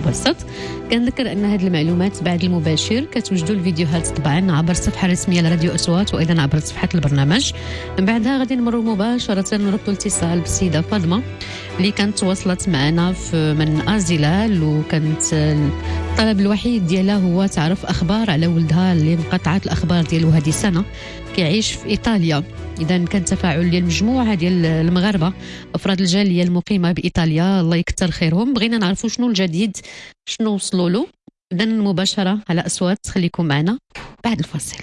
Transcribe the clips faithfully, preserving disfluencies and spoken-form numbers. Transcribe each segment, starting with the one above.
مبسط. كنذكر أن هذه المعلومات بعد المباشر كتوجدوا الفيديوهات طبعا عبر الصفحة الرسمية لراديو أصوات وأيضا عبر صفحة البرنامج. من بعدها غادي نمروا مباشرة نربطوا الاتصال بالسيدة فاطمة اللي كانت تواصلت معنا من أزلال، وكانت الطلب الوحيد ديالها هو تعرف أخبار على ولدها اللي انقطعت الأخبار ديالو هذه السنة كيعيش في إيطاليا. إذا كان تفاعل ديال مجموعة ديال المغاربة أفراد الجالية المقيمة بإيطاليا، الله يكثر خيرهم. بغينا نعرفوا شنو الجديد، شنو وصلوا له. إذا مباشرة على أصوات، خليكم معنا بعد الفاصل.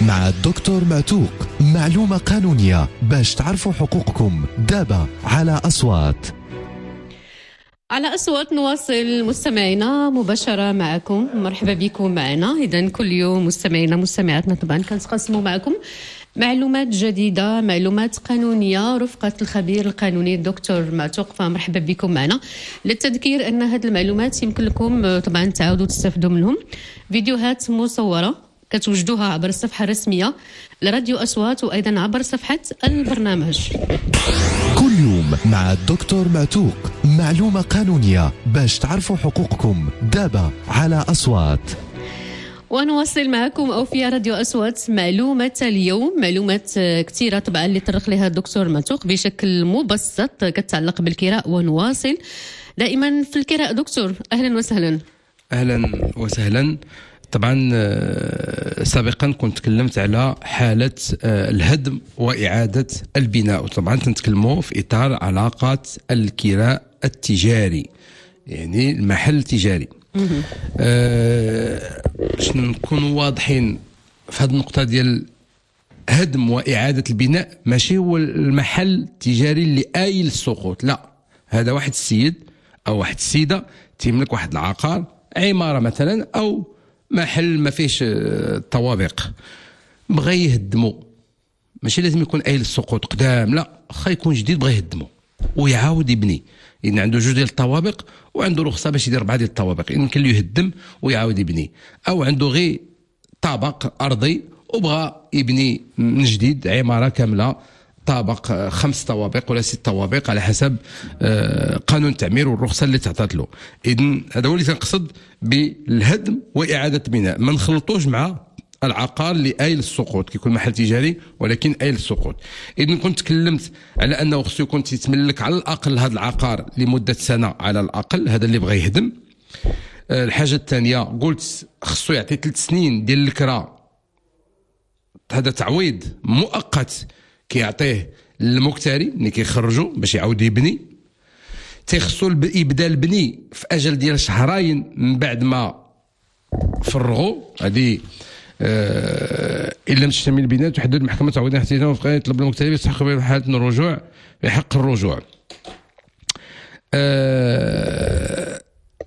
مع الدكتور معتوق، معلومة قانونية باش تعرفوا حقوقكم دابا على أصوات. على أصوات نواصل مستمعينا مباشرة معكم. مرحبا بكم معنا. إذن كل يوم مستمعينا مستمعاتنا طبعا كنتقاسموا معكم معلومات جديدة، معلومات قانونية رفقة الخبير القانوني الدكتور معتوق. فمرحبا بكم معنا. للتذكير أن هذه المعلومات يمكن لكم طبعا تعاودوا تستفدوا منهم. فيديوهات مصورة كتوجدوها عبر الصفحة الرسمية لراديو أصوات وأيضا عبر صفحة البرنامج. كل يوم مع الدكتور معتوق، معلومة قانونية باش تعرفوا حقوقكم دابا على أصوات. ونواصل معكم أوفياء راديو أصوات. معلومة اليوم معلومات كثيرة طبعا اللي طرق لها الدكتور معتوق بشكل مبسط كتعلق بالكراء. ونواصل دائما في الكراء. دكتور أهلا وسهلا. أهلا وسهلا. طبعا سابقا كنت تكلمت على حالة الهدم وإعادة البناء، وطبعا تنتكلموا في إطار علاقات الكراء التجاري، يعني المحل التجاري. باش أه نكونوا واضحين في هذه النقطة ديال هدم وإعادة البناء، ماشي هو المحل التجاري اللي آيل السقوط، لا، هذا واحد السيد أو واحد السيدة تملك واحد العقار، عمارة مثلا أو محل ما فيش طوابق، بغى يهدمو، ماشي لازم يكون آيل السقوط قدام، لا، خا يكون جديد بغى يهدمو ويعاود يبني. إن عنده جوج ديال الطوابق وعنده رخصة باش يدير أربعة ديال الطوابق، يمكن له يهدم ويعاود يبني. أو عنده غير طابق أرضي وبغى يبني من جديد عمارة كاملة، طابق خمس طوابق ولا ست طوابق على حسب قانون التعمير والرخصة اللي تعطات له. إذن هذا هو اللي تنقصد بالهدم وإعادة البناء، ما نخلطوش مع العقار اللي آيل السقوط، كيكون محل تجاري ولكن آيل السقوط. إذن كنت تكلمت على أنه خصو يكون تيتملك على الأقل هذا العقار لمدة سنة على الأقل، هذا اللي بغى يهدم. الحاجة الثانية قلت خصو يعطي ثلاث سنين ديال الكرا، هذا تعويض مؤقت كيعطيه للمكتري اللي كيخرجوا باش يعاود يبني. تيخصو يبدا البني في اجل ديال شهرين من بعد ما فرغوا. هذه آه ان لم تشتمل البناء تحدد المحكمه تعويضا احتياطيا وفقا يطلب المكتري يستحق في حاله الرجوع بحق الرجوع. آه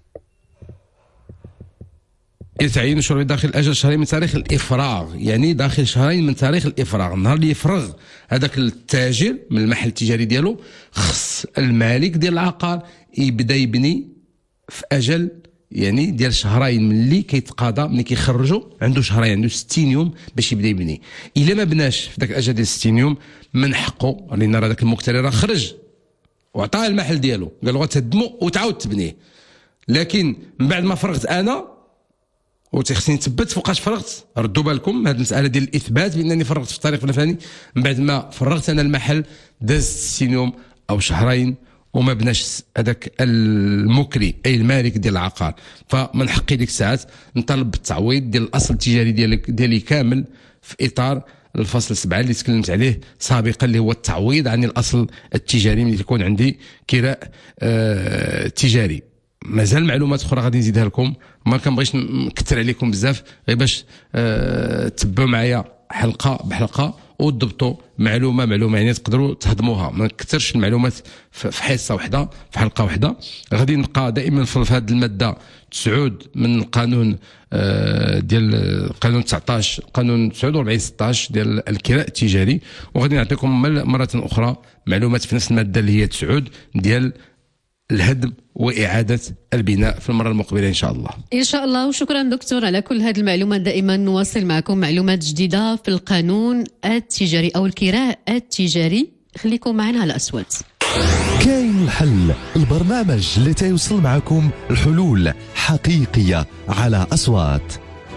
يتعين شرعي داخل أجل شهرين من تاريخ الإفراغ، يعني داخل شهرين من تاريخ الإفراغ، النهار اللي يفرغ هذاك التاجر من المحل التجاري ديالو، خص المالك ديال العقار يبدا يبني في أجل يعني ديال شهرين من اللي كيتقاضى ملي كيخرجوا، عنده شهرين، عنده ستين يوم باش يبدا يبني. إلا ما بناش في ذاك الأجل ديال ستين يوم من حقه، لأن راه ذاك المكتري راه خرج وعطاه المحل ديالو، قال له غتهدمو وتعاود تبنيه، لكن من بعد ما فرغت أنا وتخصني نثبت فوقاش فرغت. ردوا بالكم هذه المساله ديال الاثبات بانني فرغت في التاريخ الفلاني، من بعد ما فرغت انا المحل داز ستين يوم او شهرين وما بناش هذاك المكري اي المالك ديال العقار، فمن حقي ديك الساعات نطالب بالتعويض ديال الاصل التجاري ديالك ديالي كامل في اطار الفصل سبعة اللي تكلمت عليه سابقا، اللي هو التعويض عن الاصل التجاري ملي تكون عندي كراء آه تجاري. مازال معلومات اخرى غادي نزيدها لكم، ما كنبغيش نكثر عليكم بزاف، غير باش أه تبعوا معايا حلقه بحلقه وتضبطوا معلومه معلومه، يعني تقدروا تهضموها. ما نكثرش المعلومات في حصه واحده في حلقه واحده. غادي نبقى دائما في هذه الماده تسعود من القانون أه ديال القانون تسعطاش، قانون تسعود وأربعين ستطاش ديال الكراء التجاري، وغادي نعطيكم مره اخرى معلومات في نفس الماده اللي هي تسعود ديال الهدم وإعادة البناء في المرة المقبلة إن شاء الله. إن شاء الله. وشكرا دكتور على كل هذه المعلومات. دائما نواصل معكم معلومات جديدة في القانون التجاري أو الكراء التجاري. خليكم معنا على أصوات. كاين الحل، البرنامج اللي تيوصل معكم الحلول حقيقية على أصوات.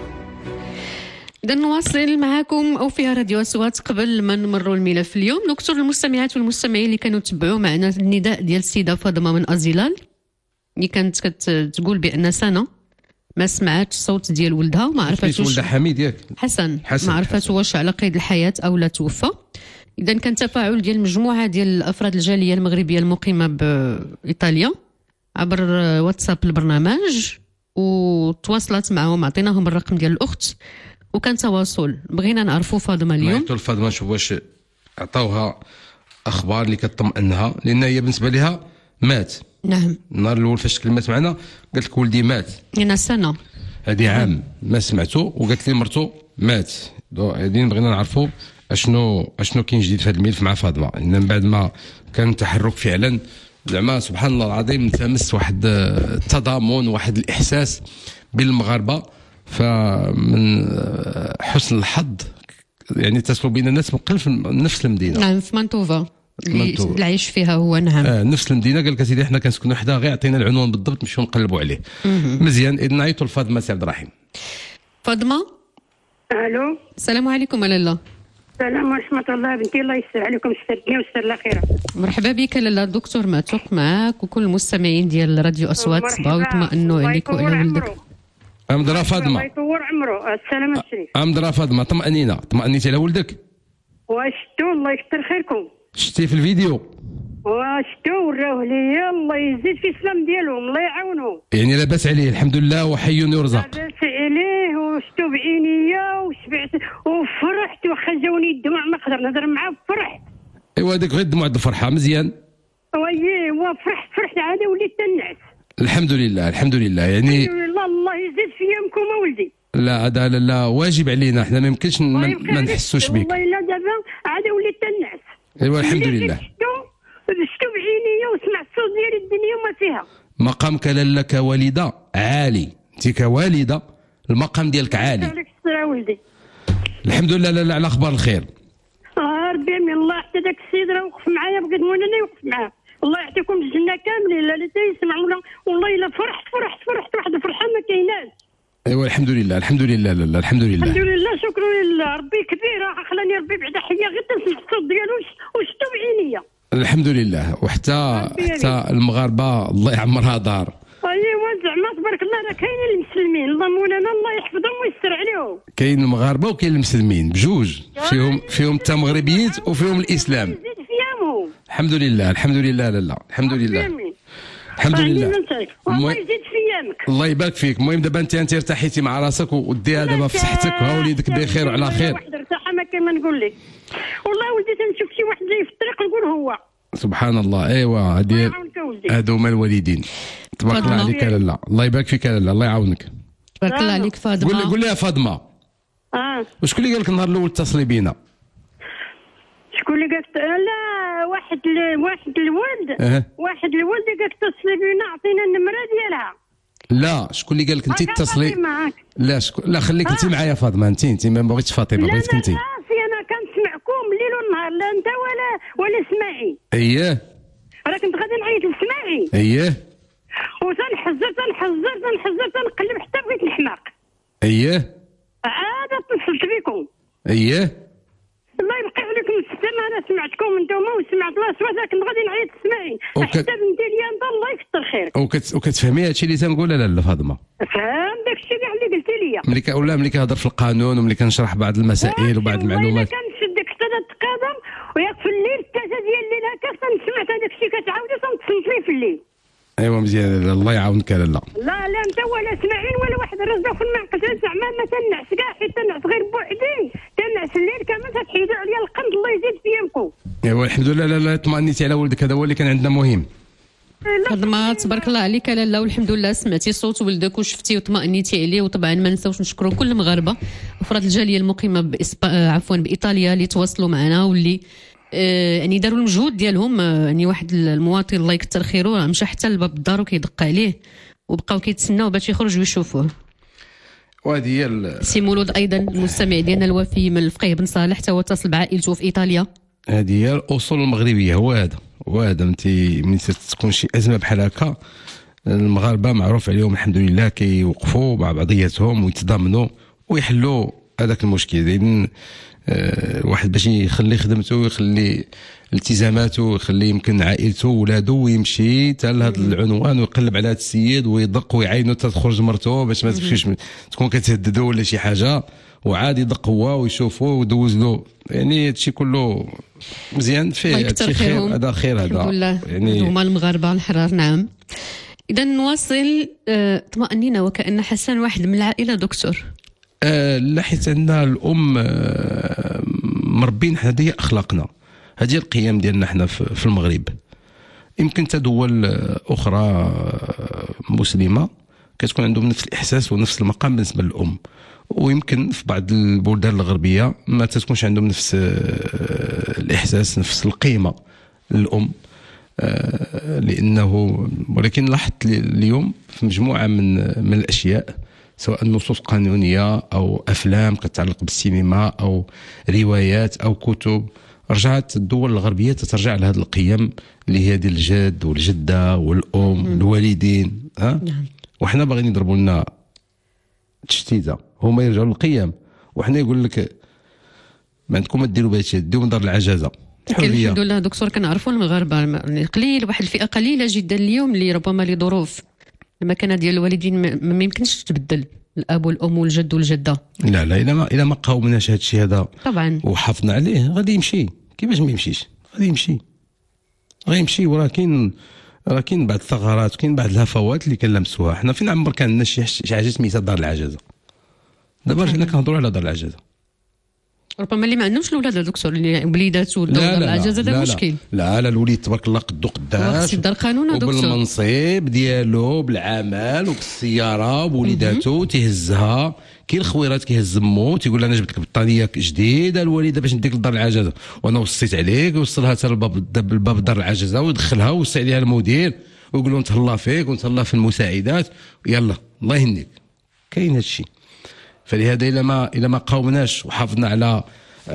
إذا نواصل معكم أو فيها راديو أصوات. قبل ما نمروا الملف اليوم نكثر المستمعات والمستمعين اللي كانوا تبعوا معنا النداء ديال السيدة فاطمة من أزيلال اللي كانت كتقول بأن سنة ما سمعتش الصوت ديال ولدها وما عرفتش ولدها حميد ياك حسن, حسن ما عرفت واش على قيد الحياة أو لا توفى. إذا كان تفاعل ديال مجموعة ديال أفراد الجالية المغربية المقيمة بإيطاليا عبر واتساب البرنامج، وتواصلت معهم، عطيناهم الرقم ديال الأخت وكان تواصل. بغينا نعرفوا فاطمه اليوم. عيطوا لفاطمه نشوف واش عطاوها اخبار اللي كتطمئنها، لان هي بالنسبه لها مات. نعم. النهار الاول فاش تكلمت معنا قالت لك ولدي مات. هنا سنه هذه عام ما سمعته، وقالت لي مرته مات. هذه بغينا نعرفوا اشنو اشنو كاين جديد في هذا الملف مع فاطمه، ان من بعد ما كان تحرك فعلا زعما سبحان الله العظيم تمس واحد التضامن واحد الاحساس بين المغاربه. فمن حسن الحظ يعني اتصلوا بين الناس من قلب نفس المدينه. نعم في منطوفه اللي عايش فيها هو. نعم آه نفس المدينه. قال لك سيدي حنا كنسكنوا حدا، غير عطينا العنوان بالضبط نمشيو نقلبوا عليه. مزيان. اذا نعيطوا لفاطمه سي عبد الرحيم. فاطمه الو السلام عليكم. لاله السلام ورحمه الله بنتي، الله يسر عليكم السر الدنيا والسر الاخره. مرحبا بك لاله. الدكتور معتوق معك وكل المستمعين ديال راديو اصوات بغاو يطمئنوا عليك وعلى ولدك. امدرا فاطمه الله يطول عمره. السلام الشريف. امدرا فاطمه طمأنينا طمأنيتي على ولدك؟ واشتو الله يكثر خيركم. شتي في الفيديو؟ واشتو وراوه ليا، الله يزيد في السلام ديالهم، الله يعاونهم. يعني لاباس عليه الحمد لله وحي يرزق. لاباس عليه وشتو بعينيا وشبعت وفرحت، واخا جاوني الدموع ما نقدر نهضر معاه فرحت. ايوا هذاك غير الدموع د الفرحه. مزيان. وييه وفرحت فرحت عاد وليت تنعس. الحمد لله الحمد لله. يعني الحمد لله الله يزيد في يمكم ولدي. لا هذا لا, لا واجب علينا حنا، ما يمكنش ما, ما نحسوش بك. والله الا دابا عاد وليت تنعس. ايوا الحمد لله. شتو بعينيا وسمعت الصوت ديال الدنيا وما فيها. مقامك لاله كوالده عالي، انت كوالده المقام ديالك عالي. عليك الصرا ولدي. الحمد لله لاله على اخبار الخير. اه ربي من الله حتى داك السيد راه وقف معايا، بغيت مولاني يوقف معاه. الله يعطيكم الجنه كاملين لا اللي تيسمعونا. والله الا فرحت فرحت فرحت واحد الفرحه ما كايناش. ايوا الحمد لله الحمد لله لاله الحمد لله الحمد لله شكرا لله. ربي كبير، خلاني ربي بعدا حيا غير تنسمع الصوت ديالو وشتو بعينيا. الحمد لله. وحتى حتى المغاربه الله يعمرها دار. ايوا زعما تبارك الله راه كاينين المسلمين، الله مولانا الله يحفظهم ويستر عليهم. كاين المغاربه وكاين المسلمين بجوج، فيهم فيهم حتى مغربيين وفيهم الاسلام. الحمد لله الحمد لله لاله الحمد لله الحمد لله. الله يزيد في ايامك. الله يبارك فيك. المهم دابا انت انت ارتحيتي مع راسك وديها دابا في صحتك وها وليدك بخير وعلى خير. واحد ارتاح ما كما نقول لك. والله ولدي تنشوف شي واحد جاي في الطريق نقول هو. سبحان الله. ايوا هادي هادو هما الوالدين. تبارك الله عليك لاله. الله يبارك فيك لاله الله يعاونك. تبارك الله عليك فاطمه. قول لي قول لي يا فاطمه. اه وشكون اللي قال لك النهار الاول اتصلي بينا؟ شكون اللي قالك؟ لا واحد ل... واحد الولد أه. واحد الولد قالك اتصلي بينا عطينا النمره ديالها. لا شكون اللي قال لك انت اتصلي؟ لا شكون لا خليك انت معايا فاطمه. انت انت ما بغيتش فاطمه بغيتك انت. لا لا انا كنسمعكم الليل والنهار، لا انت ولا ولا اسماعي. اييه راه كنت غادي نعيط لسماعي. اييه وتنحزر تنحزر تنحزر تنقلب حتى بغيت نحماق. اييه عاد اتصلت بكم. اييه الله يبقى عليكم السلامة. انا سمعتكم انتم وسمعت الاصوات، لكن غادي نعيط تسمعين وكت... حتى بنتي ليا الله يكثر خيرك. وكت... وكتفهمي هادشي اللي تنقول لا لا فاطمه؟ فهم داك الشيء اللي قلتي لي. ملي ك... ولا ملي كنهضر في القانون وملي كنشرح بعض المسائل وبعض المعلومات. كنشدك حتى التقادم وياك في الليل الثلاثه ديال الليل هكا تنسمع هذاك الشيء كتعاودي تنتصل فيه في الليل. ايوا مزيان الله يعاونك لاله. لا لا انت ولا اسماعيل ولا واحد الرزق في المعقل زعما ما تنعس كاع، حيت تنعس غير بوحدي تنعس الليل كامل تحيدوا عليا القند. الله يزيد في يمكم. ايوا الحمد لله لا طمأنيتي على ولدك، هذا هو اللي كان عندنا مهم. فاطمه تبارك الله عليك لاله، والحمد لله سمعتي صوت ولدك وشفتي وطمأنيتي عليه. وطبعا ما نساوش نشكروا كل المغاربه افراد الجاليه المقيمه بإسب... عفوا بايطاليا اللي تواصلوا معنا واللي آه يعني داروا المجهود ديالهم. آه يعني واحد المواطن الله يكثر خيره مشى حتى لباب الدار وكيدق عليه وبقاو كيتسناو باش يخرج ويشوفوه. وهذه هي سي مولود ايضا المستمع ديالنا الوفي من الفقيه بن صالح حتى هو اتصل بعائلته في ايطاليا. هذه هي الاصول المغربيه. هو هذا هو هذا انت ملي تكون شي ازمه بحال هكا المغاربه معروف عليهم الحمد لله كيوقفوا مع بعضياتهم ويتضامنوا ويحلوا هذاك المشكل. لان الواحد باش يخلي خدمته ويخلي التزاماته ويخلي يمكن عائلته وولادو ويمشي حتى لهذا العنوان ويقلب على هذا السيد ويدق ويعينو حتى تخرج مرته باش ما تمشيش تكون كتهددو ولا شي حاجه، وعاد يدق هو ويشوفو ويدوز له. يعني هادشي كله مزيان فيه هادشي خير. هذا خير هذا يعني هما المغاربه الحرار. نعم. اذا نواصل. اه طمأنينا وكأن حسن واحد من العائله دكتور. آه لا، حيت عندنا الام آه مربين حنا، هذه اخلاقنا، هذه القيم ديالنا حنا في المغرب. يمكن حتى دول اخرى مسلمه كتكون عندهم نفس الاحساس ونفس المقام بالنسبه للام، ويمكن في بعض البلدان الغربيه ما تكونش عندهم نفس الاحساس، نفس القيمه للام. لانه ولكن لاحظت اليوم في مجموعه من من الاشياء، سواء نصوص قانونيه او افلام كتعلق بالسينما او روايات او كتب، رجعت الدول الغربيه تترجع لهذه القيم اللي هي ديال الجد والجده والام والوالدين. ها نعم. وحنا باغيين يضربوا لنا تشتيته، هما يرجعوا للقيم، وحنا يقول لك ما عندكم ما ديروا بهذا الشيء، ديروا من دار العجزه. الحمد لله دكتور، كنعرفوا المغاربه قليل، واحد الفئه قليله جدا اليوم اللي ربما لظروف المكانه ديال الوالدين ما يمكنش تتبدل، الاب والام والجد والجده. لا لا، الا ما الا ما قاومناش هذا الشيء هذا طبعا وحافظنا عليه غادي يمشي. كيفاش ما يمشيش؟ غادي يمشي غادي يمشي ولكن راه كاين بعض الثغرات وكاين بعض الهفوات اللي كنلمسوها. حنا فين عمر كان عندنا شي شي حاجه سميتها دار العجزه، دابا حنا كنهضروا على دار العجزه. ربما اللي ما عندهمش الاولاد دكتور، اللي وليدات ودار العجزه، هذا مشكل. لا لا، الوليد تبارك الله قدو قداش، خص يدار قانون دكتور، وبالمنصب ديالو بالعمل وبالسياره بوليداتو تيهزها. كاين الخويرات كيهز مو تيقول لها انا جبت لك بطانيه جديده الوالده باش نديك لدار العجزه، وانا وصيت عليك ووصلها حتى للباب الباب دار العجزه ويدخلها ويوصي عليها المدير ويقول له نتهلا فيك ونتهلا في المساعدات، يلا الله يهنيك. كاين هذا الشيء. فلهذا إلا ما إلا ما قاومناش وحافظنا على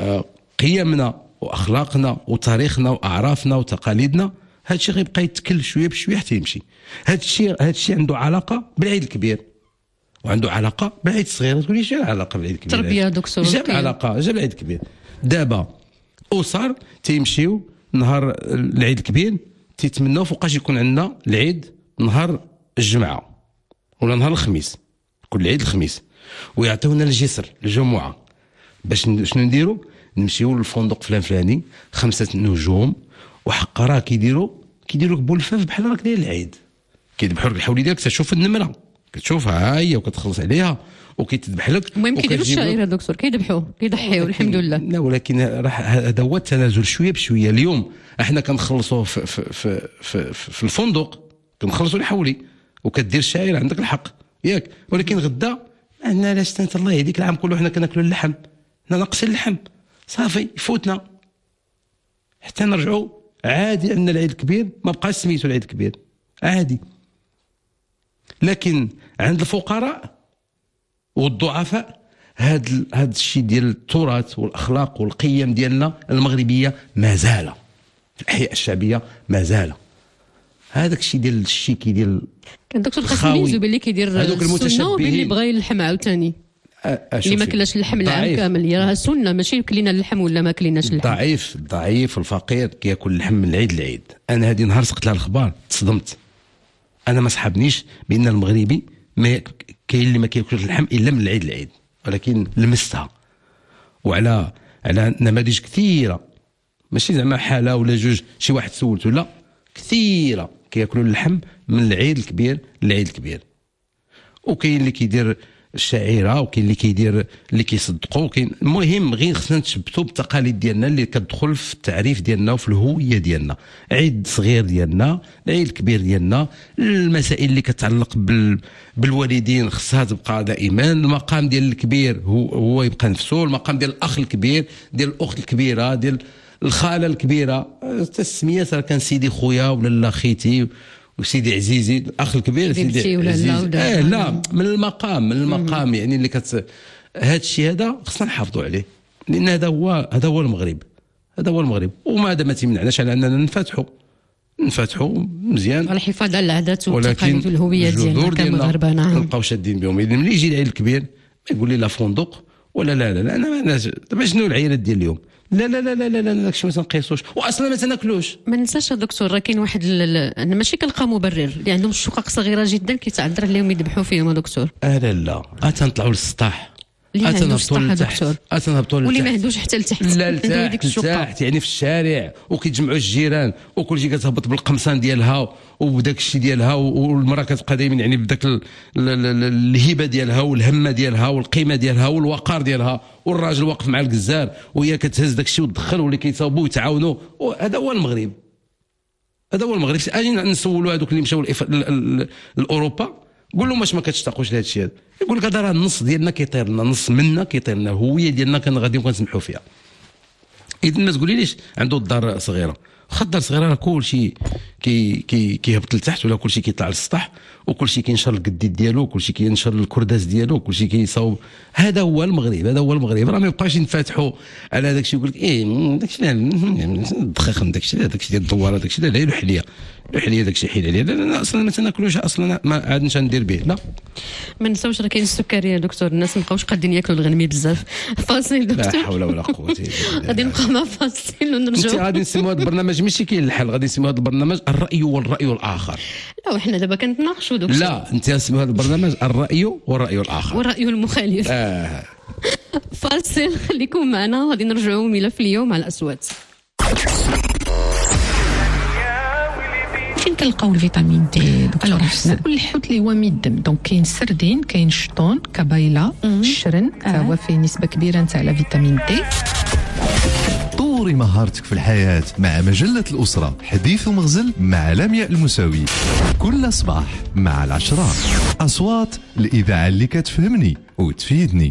قيمنا واخلاقنا وتاريخنا واعرافنا وتقاليدنا، هذا الشيء غيبقى يتكل شويه بشويه حتى يمشي. هذا الشيء هذا الشيء عنده علاقه بالعيد الكبير وعنده علاقه بالعيد الصغير. تقول لي شنو العلاقه بالعيد الكبير؟ تربيه دكتور، جاب علاقه، جاب العيد الكبير. دابا اسر تيمشيو نهار العيد الكبير تيتمناو فوقاش يكون عندنا العيد نهار الجمعه ولا نهار الخميس، كل عيد الخميس، ويعطيونا الجسر الجمعه باش شنو نديروا؟ نمشيو للفندق فلان فلاني خمسه نجوم وحق راه كيديروا كيديروا بولفاف بحال راك داير العيد، كيذبحوا لك الحولي ديالك تشوف النمره كتشوفها ها هي وكتخلص عليها وكيتذبح لك. المهم كيديروا الشعيره دكتور، كيذبحوا كيضحيوا الحمد لله. لا ولكن راح هذا هو التنازل شويه بشويه. اليوم احنا كنخلصوا في في في في, في الفندق كنخلصوا الحولي وكدير الشعيره، عندك الحق ياك، ولكن غدا عندنا لاش انت الله يهديك العام كله حنا كناكلوا اللحم، حنا ناقصين اللحم صافي يفوتنا حتى نرجعوا عادي. عندنا العيد الكبير ما بقاش سميتو العيد الكبير عادي، لكن عند الفقراء والضعفاء هذا هذا الشيء ديال التراث والاخلاق والقيم ديالنا المغربيه ما زال في الاحياء الشعبيه، ما زال هذاك الشيء ديال الشيكي ديال كان دكتور خاصني باللي كيدير السنه وبين اللي بغى يلحم عاوتاني اللي ما كلاش اللحم العام كامل، راه سنه ماشي كلينا اللحم ولا ما كليناش اللحم. ضعيف ضعيف الفقير كياكل اللحم من العيد للعيد. انا هذه نهار سقت لها الاخبار تصدمت، انا ما صحابنيش بان المغربي ما كاين اللي ما كياكلش اللحم الا من العيد للعيد، ولكن لمستها وعلى على نماذج كثيره، ماشي زعما حاله ولا جوج شي واحد سولته، لا كثيره كياكلوا اللحم من العيد الكبير للعيد الكبير. وكاين اللي كيدير الشعيره وكاين اللي كيدير اللي كيصدقوا وكاين. المهم غير خصنا نتشبتوا بالتقاليد ديالنا اللي كتدخل في التعريف ديالنا وفي الهويه ديالنا. عيد صغير ديالنا، العيد الكبير ديالنا، المسائل اللي كتعلق بال... بالوالدين خصها تبقى دائما. المقام ديال الكبير هو هو يبقى نفسه، المقام ديال الاخ الكبير، ديال الاخت الكبيره، ديال الخاله الكبيره. التسميات راه كان سيدي خويا ولا لا خيتي وسيدي عزيزي، الاخ الكبير سيدي عزيزي. اه لا، من المقام من المقام يعني اللي كت هذا الشيء هذا خصنا نحافظوا عليه، لان هذا هو هذا هو المغرب، هذا هو المغرب. وما دام ما تيمنعناش على اننا ننفتحوا ننفتحوا مزيان على الحفاظ على العادات والتقاليد والهويه ديالنا كمغاربه. نعم، نبقاو شادين بهم. اذا ملي يجي العيد الكبير ما يقول لي لا فندق ولا لا لا لا انا دابا شنو العيالات ديال اليوم؟ لا لا لا لا لا لا داكشي ما تنقيسوش واصلا ما تناكلوش. ما ننساش دكتور راه كاين واحد انا ماشي كنلقى مبرر اللي عندهم الشقق صغيره جدا كيتعذر عليهم يذبحوا فيهم دكتور. اه لا لا، اه تنطلعوا للسطاح اللي ما عندوش الصحه دكتور اتنهبطوا واللي ما عندوش حتى لتحت لا لتحت يعني في الشارع وكيتجمعوا الجيران وكل شيء كتهبط بالقمصان ديالها وبداك الشيء ديالها والمراه كتبقى دائما يعني بداك الهبه ديالها والهمه ديالها والقيمه ديالها والوقار ديالها والراجل واقف مع الجزار وهي كتهز داك الشيء وتدخل واللي كيصاوبوا ويتعاونوا. هذا هو المغرب هذا هو المغرب. اجي نسولوا هذوك اللي مشاو لاوروبا قول لهم واش ما كتشتاقوش لهذا الشيء هذا؟ يقول لك هذا راه النص ديالنا كيطير لنا، نص منا كيطير لنا، الهويه ديالنا كان غادي كنسمحوا فيها. اذا ما تقولي ليش عنده الدار صغيره، واخا الدار صغيره راه كلشي كي كي كيهبط لتحت ولا كلشي كيطلع للسطح وكلشي كينشر القديد ديالو وكلشي كينشر الكرداس ديالو وكلشي كيصاوب. هذا هو المغرب هذا هو المغرب. راه ما يبقاش نفتحوا على داك الشيء يقول لك ايه داك الشيء الدخاخن داك الشيء داك الشيء ديال الدواره داك الشيء لا الحليه الحليه داك الشيء حيل عليا لا اصلا ما تناكلوش اصلا ما عاد نش ندير به. لا ما نساوش راه كاين السكري يا دكتور، الناس ما بقاوش قادين ياكلوا الغنمي بزاف. فاصل دكتور، لا حول ولا قوه الا بالله. غادي نبقى مع فاصل ونرجعوا. انت غادي نسميو هذا البرنامج ماشي كاين الحل، غادي نسميو هذا البرنامج الراي والراي الاخر. لا وحنا دابا كنتناقشوا دكتور. لا انت نسميو هذا البرنامج الراي والراي الاخر والراي المخالف. اه فاصل خليكم معنا غادي نرجعوا ملف اليوم على الاصوات. فين كنلقاو الفيتامين دي دكتور حسن؟ كل الحوت اللي هو من الدم، دونك كاين السردين، كاين الشطون، كبايله، الشرن، فهو فيه نسبه كبيره نتاع الفيتامين دي. طوري مهارتك في الحياة مع مجلة الأسرة، حديث ومغزل مع لمياء المساوي، كل صباح مع العشرة. أصوات الإذاعة اللي كتفهمني وتفيدني.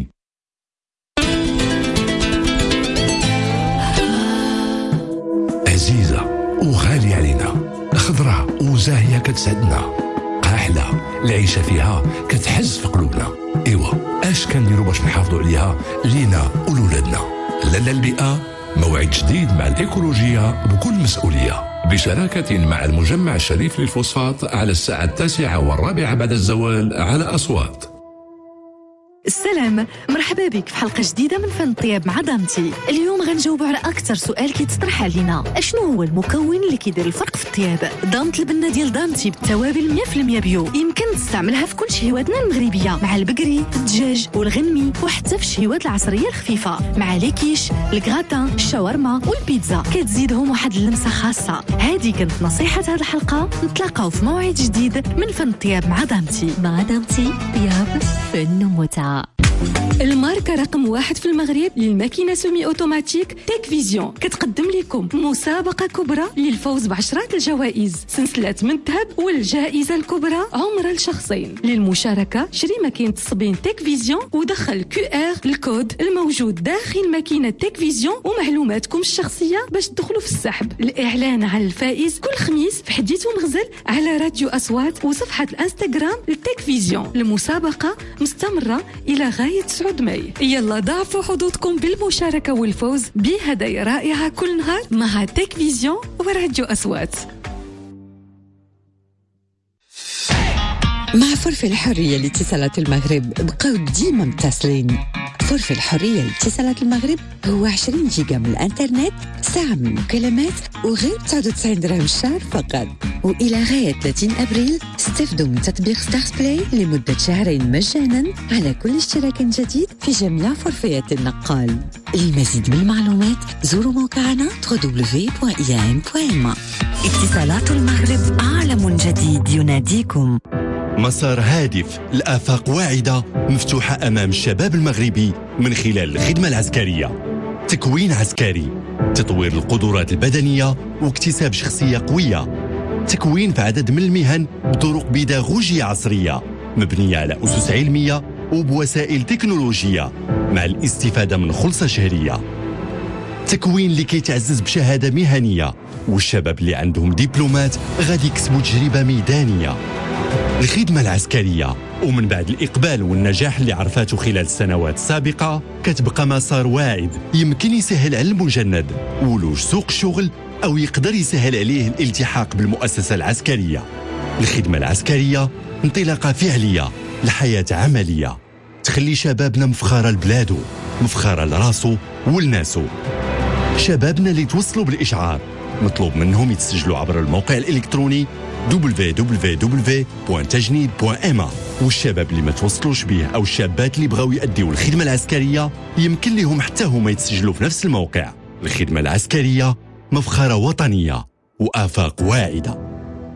عزيزة وغالية علينا، خضراء وزاهية كتسعدنا، قاحلة العيشة فيها كتحز في قلوبنا. إيوا اش كنديروا باش نحافظوا عليها لينا ولولادنا؟ لالا البيئة موعد جديد مع الإيكولوجية بكل مسؤولية، بشراكة مع المجمع الشريف للفوسفات على الساعة التاسعة والرابعة بعد الزوال على أصوات. السلام، مرحبا بك في حلقة جديدة من فن الطياب مع دانتي. اليوم غنجاوبوا على أكثر سؤال كيتطرح علينا، أشنو هو المكون اللي كيدير الفرق في الطياب؟ دانت البنة ديال دانتي بالتوابل مية بالمية بيو، يمكن تستعملها في كل شهواتنا المغربية، مع البقري، الدجاج والغنمي، وحتى في الشهوات العصرية الخفيفة، مع ليكيش، الكغاتان، الشاورما والبيتزا، كتزيدهم واحد اللمسة خاصة. هذه كانت نصيحة هذه الحلقة، نتلاقاو في موعد جديد من فن الطياب مع دانتي. مع دانتي طياب فن ومتعة. الماركة رقم واحد في المغرب للماكينة سومي اوتوماتيك تيك فيزيون كتقدم لكم مسابقة كبرى للفوز بعشرات الجوائز، سلسلات من الذهب والجائزة الكبرى عمر لشخصين. للمشاركة شري ماكينة الصبين تيك فيزيون ودخل كيو ار الكود الموجود داخل ماكينة تيك فيزيون ومعلوماتكم الشخصية باش تدخلوا في السحب. الإعلان على الفائز كل خميس في حديث ومغزل على راديو أصوات وصفحة الانستغرام للتيك فيزيون. المسابقة مستمرة إلى غاية تسعة ماي. يلا ضاعفوا حظوظكم بالمشاركة والفوز بهدايا رائعة كل نهار مع تيك فيزيون وراديو أصوات. مع فرف الحرية لاتصالات المغرب بقاو ديما متصلين. فرف الحرية لاتصالات المغرب هو عشرين جيجا من الانترنت، ساعة من المكالمات، وغير تسعة وتسعين درهم الشهر فقط. وإلى غاية ثلاثين أبريل استفدوا من تطبيق ستارز بلاي لمدة شهرين مجانا على كل اشتراك جديد في جميع فرفيات النقال. للمزيد من المعلومات زوروا موقعنا دبليو دبليو دبليو دوت إي إيه إم دوت إم إيه. اتصالات المغرب، عالم جديد يناديكم. مسار هادف، الآفاق واعدة مفتوحة أمام الشباب المغربي من خلال الخدمة العسكرية. تكوين عسكري، تطوير القدرات البدنية واكتساب شخصية قوية. تكوين في عدد من المهن بطرق بيداغوجية عصرية مبنية على أسس علمية وبوسائل تكنولوجية مع الاستفادة من خلصة شهرية. تكوين اللي كيتعزز بشهادة مهنية، والشباب اللي عندهم دبلومات غادي يكسبوا تجربة ميدانية. الخدمة العسكرية، ومن بعد الإقبال والنجاح اللي عرفاته خلال السنوات السابقة كتبقى مسار واعد يمكن يسهل على المجند ولوج سوق الشغل أو يقدر يسهل عليه الالتحاق بالمؤسسة العسكرية. الخدمة العسكرية انطلاقة فعلية لحياة عملية تخلي شبابنا مفخرة لبلادو، مفخرة لراسو ولناسو. شبابنا اللي توصلوا بالإشعار مطلوب منهم يتسجلوا عبر الموقع الإلكتروني دبليو دبليو دبليو بوان تجنيد بوان ام ا. والشباب اللي ما توصلوش بيه او الشابات اللي بغاو يأديوا الخدمه العسكريه يمكن لهم حتى هما يتسجلوا في نفس الموقع. الخدمه العسكريه مفخره وطنيه وآفاق واعده.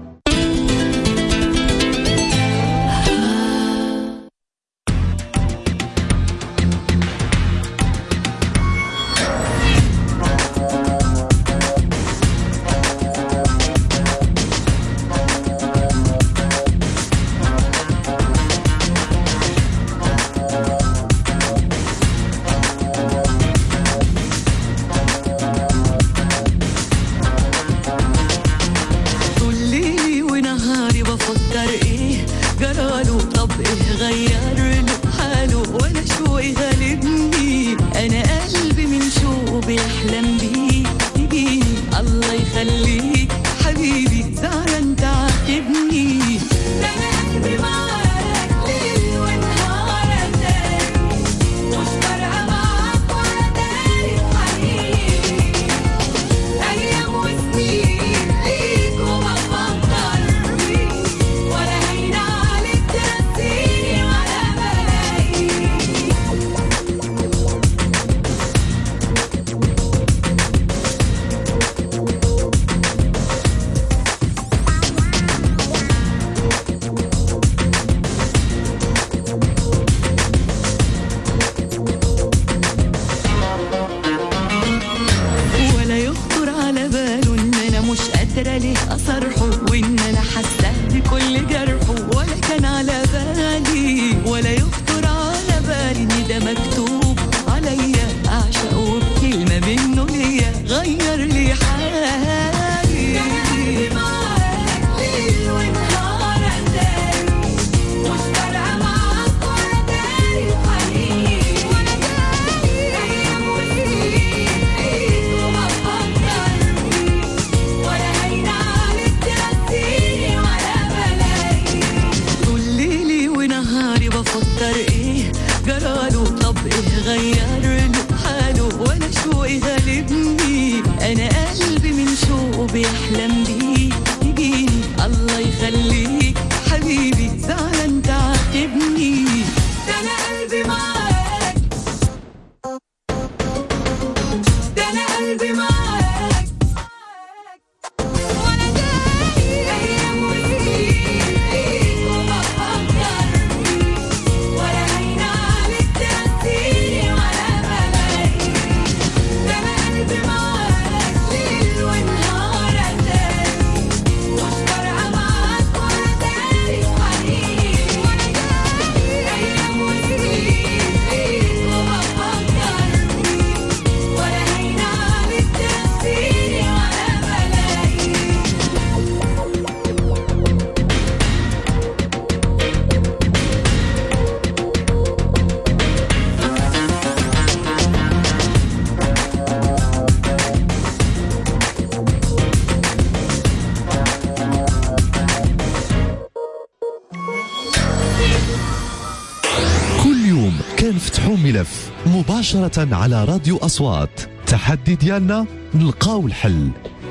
كنفتحوا ملف مباشرة على راديو أصوات. تحدي ديالنا نلقاو الحل.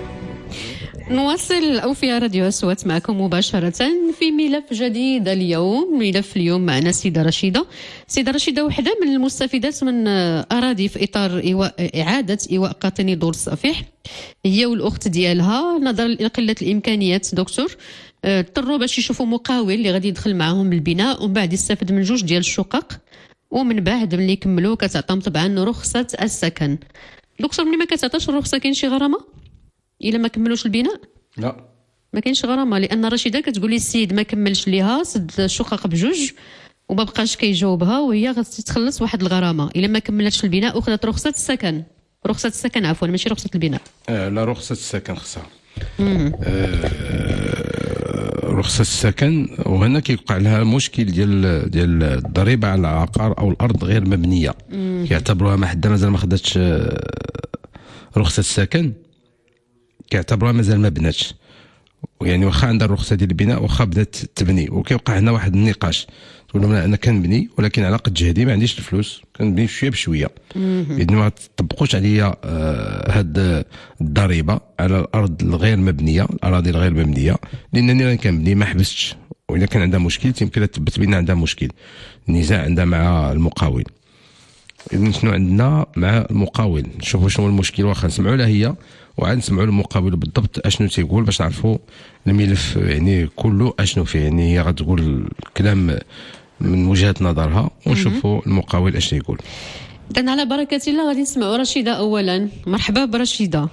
نواصل أو في راديو أصوات معكم مباشرة في ملف جديد اليوم. ملف اليوم معنا سيدة رشيدة. سيدة رشيدة وحدة من المستفيدات من أراضي في إطار إيواء إعادة إيواء قاطني دور الصفيح، هي والأخت ديالها نظرا لقلة الإمكانيات دكتور اضطروا باش يشوفوا مقاول اللي غادي يدخل معاهم بالبناء ومن بعد يستافد من جوج ديال الشقق، ومن بعد ملي يكملوا كتعطيهم طبعا رخصة السكن. دكتور ملي ما كتعطاش الرخصة كاين شي غرامة إلا ما كملوش البناء؟ لا ما كاينش غرامه، لان رشيده كتقول لي السيد ما كملش ليها سد الشقق بجوج وما بقاش كيجاوبها وهي غتتخلص واحد الغرامه الا ما كملتش البناء وخدات رخصه السكن. رخصه السكن عفوا ماشي رخصه البناء. آه لا رخصه السكن خصها. آه رخصه السكن، وهنا كيوقع لها مشكل ديال ديال الضريبه على العقار او الارض غير مبنيه. مم. كيعتبروها ما حدا مازال ما خداتش رخصه السكن، كيعتبروها مازال ما بناتش، يعني واخا عندها الرخصه ديال البناء واخا بدات تبني، وكيوقع هنا واحد النقاش. تقول لهم انا كنبني ولكن على قد جهدي ما عنديش الفلوس، كنبني شويه بشويه. يعني ما تطبقوش عليا آه هاد الضريبه على الارض الغير مبنيه، الاراضي الغير مبنيه، لانني راني كنبني ما حبستش. واذا كان عندها مشكل يمكن تثبت بان عندها مشكل، النزاع عندها مع المقاول. اذا شنو عندنا مع المقاول؟ نشوفوا شنو هو المشكل، واخا نسمعوا لها هي وعاد نسمعوا المقاول بالضبط اشنو تيقول باش نعرفوا الملف يعني كله اشنو فيه. يعني هي غتقول الكلام من وجهة نظرها ونشوفوا المقاول اش يقول. إذن على بركة الله غادي نسمعوا رشيدة أولا. مرحبا برشيدة.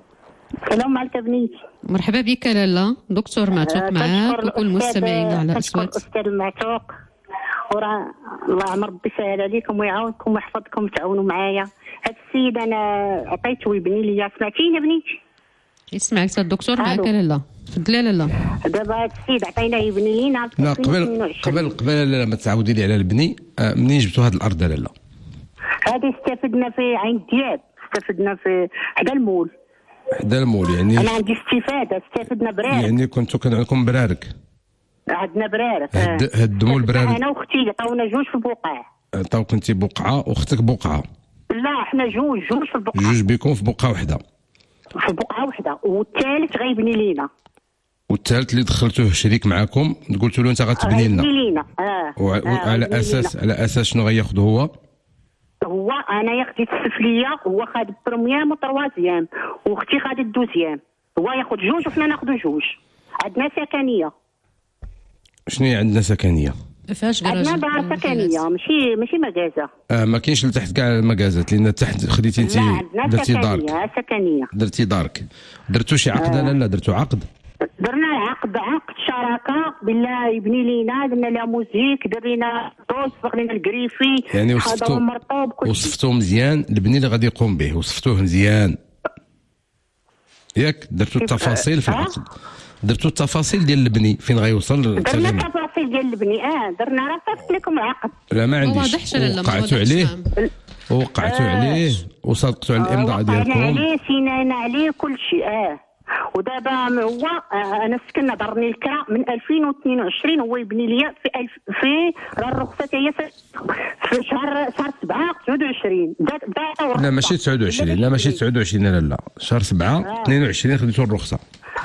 السلام عليك بنيتي. مرحبا بك لالا. دكتور معتوق معاك وكل المستمعين على أصوات. أستاذ معتوق، وراه الله عمر ربي يسهل عليكم ويعاونكم ويحفظكم وتعاونوا معايا. هاد السيد أنا عطيته يبني لي، سمعتيني بنيتي؟ يسمعك سيد الدكتور معاك لالا. تفضلي لالا. دابا هاد السيد عطيناه يبني لينا. لا قبل قبل قبل لا ما تعاودي لي على البني. منين جبتوا هاد الأرض لالا؟ هذه استفدنا في عين دياب، استفدنا في حدا المول. حدا المول يعني انا عندي استفاده، استفدنا برارك. يعني كنتو كان عندكم برارك؟ عندنا برارك. هد هدموا البرارك. انا واختي عطاونا جوج في البقعه. عطاوك انت بقعه واختك بقعه؟ لا احنا جوج جوج في البقعه. جوج بكم في بقعه وحده؟ في بقعه وحده، والثالث غيبني لينا. والثالث اللي دخلتوه شريك معكم قلتوا له انت غتبني لنا؟ غيبني لينا اه. وعلى آه اساس لينا. على اساس شنو غياخذ هو؟ هو انا يا اختي السفليه، هو خد البروميام وطروازيام، واختي خدت الدوزيام. هو ياخذ جوج وحنا ناخذ جوج. عندنا سكنيه. شنو هي عندنا سكنيه؟ فاش كراج؟ عندنا دار سكنيه ماشي ماشي مكازه. اه ما كاينش لتحت كاع المكازات، لان تحت خديتي انت درتي دارك. سكنيه درتي دارك. درتوا شي عقد؟ لا لا درتوا عقد؟ درنا عقد عقد شراكه بالله يبني لينا، درنا لا موزيك، درينا دوز، فغلينا الكريفي، يعني وصفتوا وصفتوا مزيان البني اللي غادي يقوم به، وصفتوه مزيان ياك؟ درتوا التفاصيل في العقد؟ درتوا التفاصيل ديال البني فين غيوصل؟ درنا التفاصيل ديال البني اه درنا راه صيفط لكم العقد. لا ما عنديش. وقعتوا عليه وقعتوا آه. عليه وصدقتوا على الامضاء ديالكم؟ وقعنا عليه سينانا عليه كل شيء اه. ودابا هو آه انا سكننا دارني الكرا من ألفين واثنين وعشرين، هو يبني لي في ألف في الرخصه هي في شهر شهر سبعة تسعة وعشرين. لا ماشي تسعة وعشرين، لا ماشي تسعة وعشرين، لا لا شهر سبعة آه. اثنين وعشرين خديتوا الرخصه.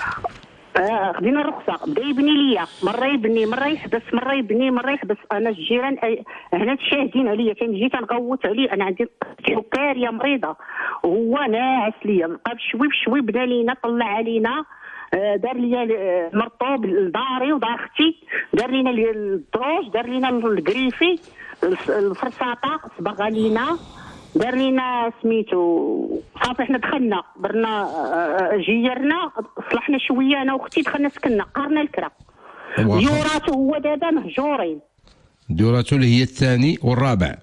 اه خدينا الرخصه، بدا يبني ليا، مره يبني مره يحبس، مره يبني مره يحبس. انا الجيران هنا شاهدين عليا، كنجي كنغوت عليه. انا عندي سكريه مريضه وهو ناعس ليا، بقى بشوي بشوي بدا لينا طلع علينا. دار ليا المرطوب لداري ودار اختي، دار لينا الدروج، دار لينا الكريفي، الفرساطه صبغ علينا، دار لينا سميتو. صافي حنا دخلنا درنا جيرنا، صلحنا شويه انا واختي، دخلنا سكننا قارنا الكرا. ديوراتو هو دابا مهجورين. ديوراتو اللي هي الثاني والرابع؟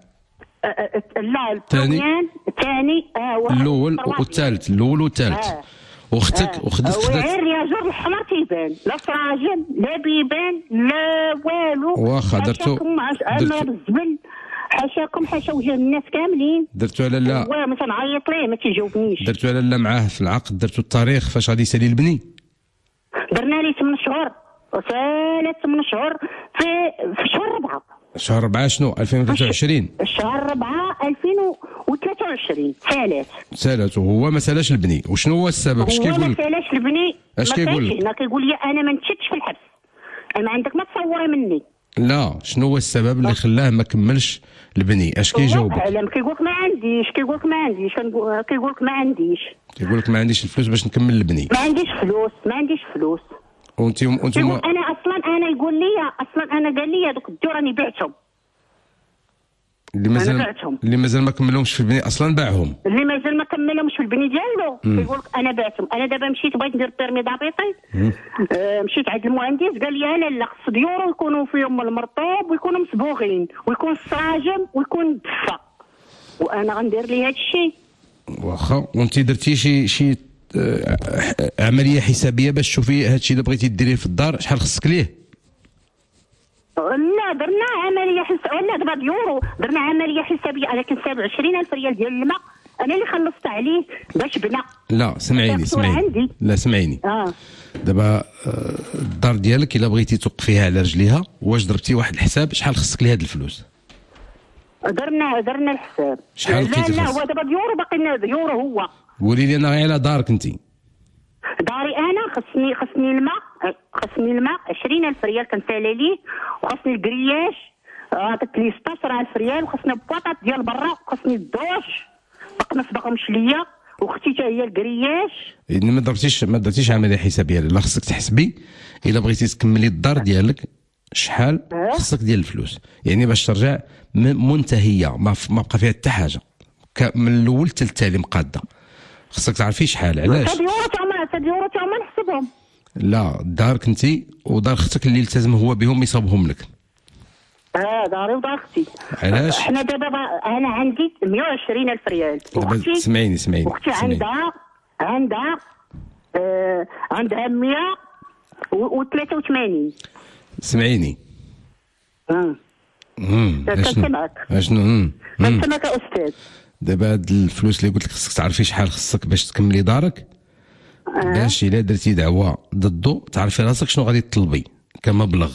لا الثاني الثاني اه الاول والثالث، الاول والثالث. آه. واختك آه. وخدت خدت غير يا جور الحمر تيبان، لا سراجل لا بيبان لا والو. واخا درتو درتو الزبل حاشاكم حاشا وجه الناس كاملين. درتو على لا هو ما تنعيط ليه ما تيجاوبنيش. درتو على لا معاه في العقد؟ درتو التاريخ فاش غادي يسالي البني؟ درنا ليه ثمان شهور وسالت ثمان شهور في في شهر أربعة. شهر أربعة شنو؟ ألفين وثلاثة وعشرين؟ شهر أربعة ألفين وثلاثة وعشرين سالت. سالت وهو ما سالاش البني، وشنو هو السبب؟ اش كيقول لك؟ هو ما سالاش البني. اش كيقول لك؟ هنا كيقول لي انا ما نشدش في الحبس، انا عندك ما تصوري مني. لا شنو هو السبب اللي خلاه ما كملش البني؟ اش كيجاوبك؟ لا كيقول لك ما عنديش، كيقول لك ما عنديش، كيقول لك ما عنديش، كيقول لك ما عنديش الفلوس باش نكمل البني. ما عنديش فلوس، ما عنديش فلوس. وانتم وانتم انا اصلا انا يقول لي اصلا انا قال لي هذوك الدور راني بعتهم. اللي مازال اللي مازال ما كملهمش في البني اصلا باعهم. اللي مازال ما كملهمش في البني ديالو كيقول لك انا بعتهم. انا دابا مشيت بغيت ندير بيرمي دابيطي، آه مشيت عند المهندس قال لي لا لا خص ديورو يكونوا فيهم المرطوب ويكونوا مصبوغين ويكون السراجم ويكون الدفا، وانا غندير ليه هذا الشيء. واخا وانت درتي شي شي آه عمليه حسابيه باش تشوفي هذا الشيء اللي بغيتي ديريه في الدار شحال خصك ليه؟ لا درنا عمليه حسابيه، ولا دابا ديورو درنا عمليه حسابيه. انا كنت سبعة وعشرين ألف ريال ديال الماء انا اللي خلصت عليه باش بنى. لا سمعيني سمعيني لا سمعيني اه دابا الدار ديالك الا بغيتي توقفيها على رجليها، واش ضربتي واحد الحساب شحال خصك لهاد الفلوس؟ درنا درنا الحساب. شحال لقيتي؟ لا لا هو دابا ديورو باقي ديورو هو. قولي لي انا غير على دارك انت. داري انا خصني خصني الماء خصني الماء عشرين ألف ريال كنسالي ليه، وخصني الكرياش عطيت لي ستاش ألف ريال، وخصنا بواطات ديال برا، وخصني الدوش باقي ما سبقهمش ليا، واختي حتى هي الكرياش. يعني ما درتيش ما درتيش عمليه حسابيه، لا خصك تحسبي الا بغيتي تكملي الدار ديالك شحال خصك ديال الفلوس، يعني باش ترجع منتهيه ما ما بقى فيها حتى حاجه من الاول حتى التالي مقاده، خصك تعرفي شحال. علاش؟ هاد يورو تا هاد يورو تا ما نحسبهم. لا دارك انت ودار اختك اللي التزم هو بهم يصاوبهم لك. اه داري ودار اختي. علاش؟ حنا دابا انا عندي مية وعشرين ألف ريال. دابا سمعيني سمعيني. اختي عندها عندها آه عندها مية وثلاثة وثمانين. سمعيني. اه امم كنسمعك. اشنو؟ امم كنسمعك يا استاذ. دابا هاد الفلوس اللي قلت لك خصك تعرفي شحال خصك باش تكملي دارك، آه. باش الا درتي دعوه ضده تعرفي راسك شنو غادي تطلبي كمبلغ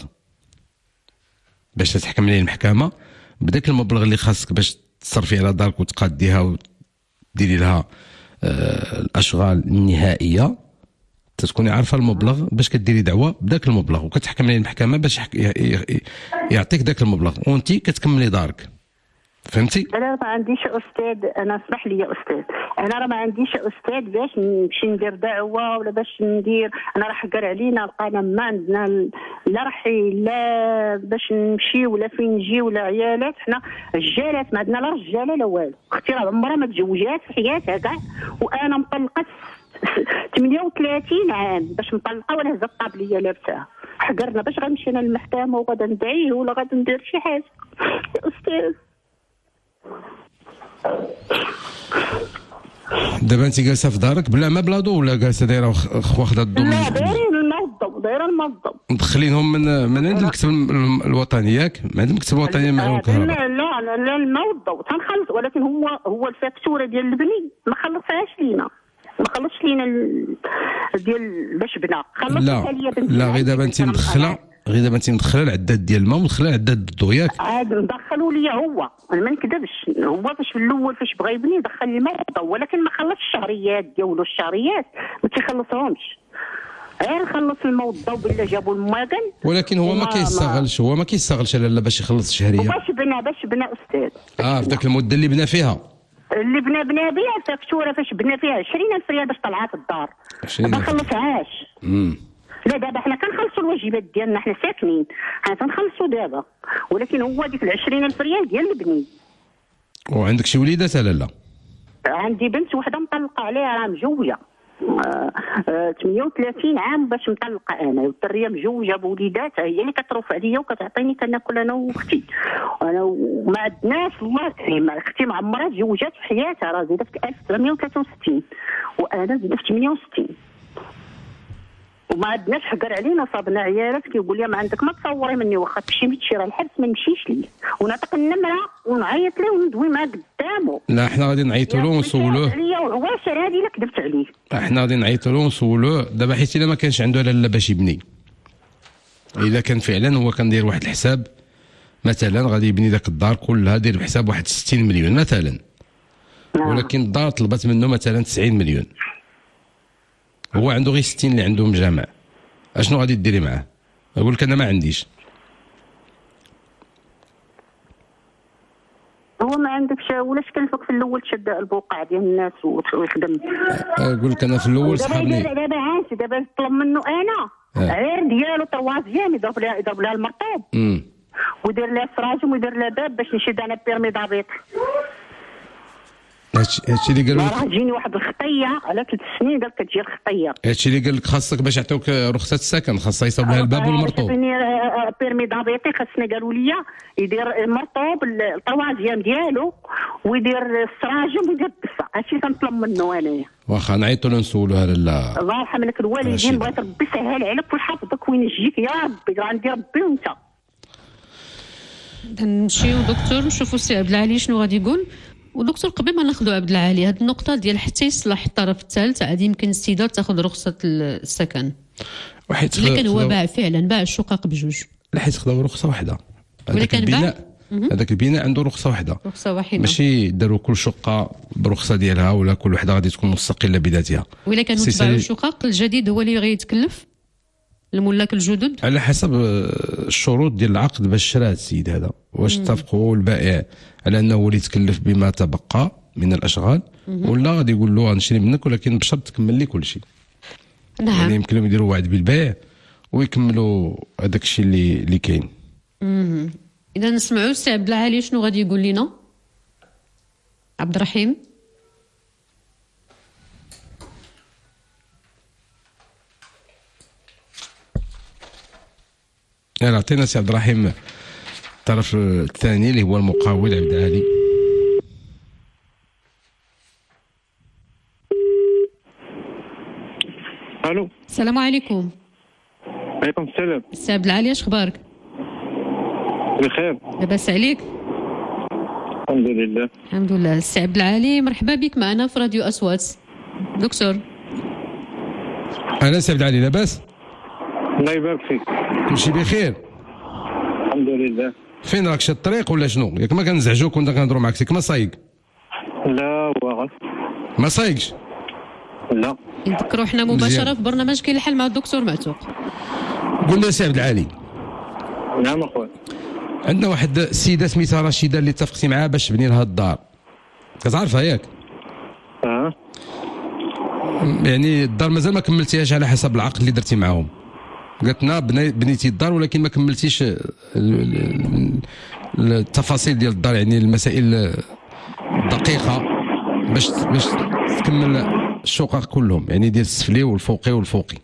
باش تحكم ليه المحكمه بداك المبلغ اللي خاصك باش تصرفي على دارك وتقاديها وديري لها آه الاشغال النهائيه، تكوني عارفه المبلغ باش كديري دعوه بداك المبلغ وكتحكم ليه المحكمه باش يعطيك داك المبلغ وانت كتكملي دارك. فهمتي؟ انا ما عنديش استاذ، انا اسمح لي يا استاذ، انا راه ما عنديش استاذ باش نمشي ندير دعوه ولا باش ندير، انا راه حقر علينا القانون، ما عندنا لا رحي لا باش نمشي ولا فين نجي ولا عيالات، حنا رجالات ما عندنا لا رجاله لا والو. اختي راه عمرها ما تزوجات في حياتها كاع، وانا مطلقه ثمانية وثلاثين عام باش مطلقه ولا هزت الطابليه لابساها. حقرنا باش غنمشي انا للمحكمه وغادا ندعيه ولا غادا ندير شي حاجه يا استاذ. دابا انت جالسه في دارك بلا ما بلا ضو ولا جالسه دايره واخده الضو؟ لا دايرين الموظف، دايره الموظف مدخلينهم من من عند المكتب الوطني ياك؟ من عند المكتب الوطني مع الكهرباء؟ لا لا لا الموظف تنخلص، ولكن هو هو الفاتوره ديال البني ما خلصهاش لينا، ما خلصش لينا ديال باش بنا، خلصها ليا بنتي. لا غير دابا انت مدخله غير دابا انت مدخله العداد ديال الماء ومدخله العداد الضو ياك؟ عاد مدخلوا لي هو، انا ما نكذبش، هو فاش في الاول فاش بغى يبني دخل لي الماء والضو، ولكن ما خلصش الشهريات ديالو، الشهريات ما تيخلصهمش، غير خلص الماء والضو بالله جابوا المواطن. ولكن هو ما كيستغلش هو ما كيستغلش لا باش يخلص الشهريه. باش بنا باش بنا استاذ. اه في ذاك المده اللي بنا فيها اللي بنا بنا بها الفاكتوره فاش بنا فيها عشرين ألف ريال باش طلعت الدار ما خلصهاش. امم لا دابا حنا كنخلصوا الواجبات ديالنا، حنا ساكنين حنا تنخلصوا دابا، ولكن هو ديك ال عشرين ألف ريال ديال البني. وعندك شي وليدات ولا لا؟ عندي بنت وحده مطلقه عليها راه مجوجه آه آه ثمانية وثلاثين عام باش مطلقه انا، والدريه مجوجه بوليداتها، هي اللي كتروف عليا وكتعطيني كناكل انا واختي، انا وما عندناش الله كريم. اختي ما عمرها تزوجات في حياتها، راه زيدت في ألف وتسعمية وثلاثة وستين وانا زيدت في ثمانية وستين، وما عندناش حقر علينا، صابنا عيالات كيقول لي ما عندك ما تصوري مني، واخا تمشي تشري الحبس ما نمشيش ليه، ونعطيك النمره ونعيط ليه وندوي معاه قدامه. لا حنا غادي نعيطوا له ونسولوه. عليا وعواشر هذه اللي كذبت عليه. حنا غادي نعيطوا له ونسولوه دابا، حيت الا ما كانش عنده لا باش يبني، الا كان فعلا هو كندير واحد الحساب مثلا غادي يبني ذاك الدار كلها، دير بحساب واحد ستين مليون مثلا، ولكن الدار طلبت منه مثلا تسعين مليون، هو عنده غير ستين اللي عندهم جامع، اشنو غادي ديري معاه؟ يقول لك انا ما عنديش. هو ما عندكش ولاش كلفك في الاول تشد البقع ديال الناس ويخدم. يقول لك انا في الاول صحابني دابا عاش دابا طلب منه انا غير ديالو طروازيام يضرب لها يضرب لها المرطوب ويدير لها سراجم ويدير لها باب باش نشد انا بيرمي ضابط. هادشي هادشي اللي قال لك راه تجيني واحد الخطيه على ثلاث سنين قال كتجي الخطيه. هادشي اللي قال لك خاصك باش يعطيوك رخصه السكن خاصها يصاوب لها الباب والمرطوب. بيرمي ضابطي خاصني قالوا لي يدير المرطوب الطوازيام ديالو ويدير السراجم ويدير الدفا، هادشي تنطلب منه انايا. واخا نعيطوا له نسولوا هذا لا الله يرحم لك الوالدين، بغيت ربي يسهل عليك ويحفظك وينجيك يا ربي، عندي ربي وانت. نمشيو دكتور نشوفوا السي عبد العالي شنو غادي يقول. ودكتور قبل ما ناخذوا عبد العالي هذه النقطه ديال حتى يصلح الطرف الثالث عاد يمكن السيده تاخذ رخصه السكن وحيت لكن هو باع فعلا باع الشقق بجوج لا حيت خداو رخصه واحده ولكن البناء هذاك البناء عنده رخصه واحده رخصه واحده ماشي داروا كل شقه برخصه ديالها ولا كل وحده غادي تكون مستقله بذاتها. ولا كانوا تباعوا الشقق الجديد هو اللي غيتكلف الملاك الجدد على حسب الشروط ديال العقد باش شرا هذا السيد هذا واش اتفقوا البائع على انه هو اللي يتكلف بما تبقى من الاشغال ولا غادي يقول له غنشري منك ولكن بشرط تكمل لي كل شيء. نعم يعني يمكن لهم يديروا وعد بالبيع ويكملوا هذاك الشيء اللي اللي كاين. اذا نسمعوا السي عبد العالي شنو غادي يقول لنا عبد الرحيم. يلا عطينا سي عبد الرحيم الطرف الثاني اللي هو المقاول عبد العالي. الو السلام عليكم. وعليكم السلام. السي عبد العالي اش اخبارك؟ بخير لاباس عليك؟ الحمد لله. الحمد لله. السي عبد العالي مرحبا بك معنا في راديو اصوات. دكتور اهلا سي عبد العالي لاباس؟ الله يبارك فيك. كلشي بخير؟ الحمد لله. فين راك شاد الطريق ولا شنو؟ ياك ما كنزعجوك كنا كنهضروا معاك سيك ما صايق؟ لا واغد ما صايقش؟ لا. نذكروا حنا مباشره في برنامج كاين الحل مع الدكتور معتوق. قول لي سي عبد العالي. نعم اخويا. عندنا واحد السيده سميتها رشيده اللي اتفقتي معاها باش تبني لها الدار. كتعرفها ياك؟ اه. يعني الدار مازال ما كملتيهاش على حسب العقد اللي درتي معاهم. قالت لنا بنيتي الدار ولكن ما كملتيش التفاصيل ديال الدار يعني المسائل الدقيقه باش باش تكمل الشقق كلهم يعني ديال السفلي والفوقي والفوقي.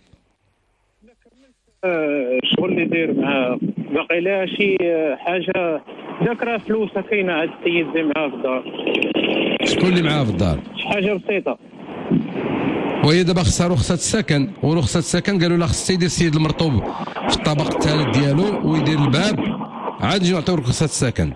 الشغل اللي داير معاه باقي لها شي حاجه ذاكره فلوسها كاينه هاد السيد اللي معاه في الدار. شكون اللي معاه في الدار؟ شي حاجه بسيطه. وهي دابا خصها رخصه السكن ورخصه السكن قالوا لها خصها يدير السيد المرطوب في الطابق الثالث ديالو ويدير الباب عاد نجيو نعطيو رخصه السكن.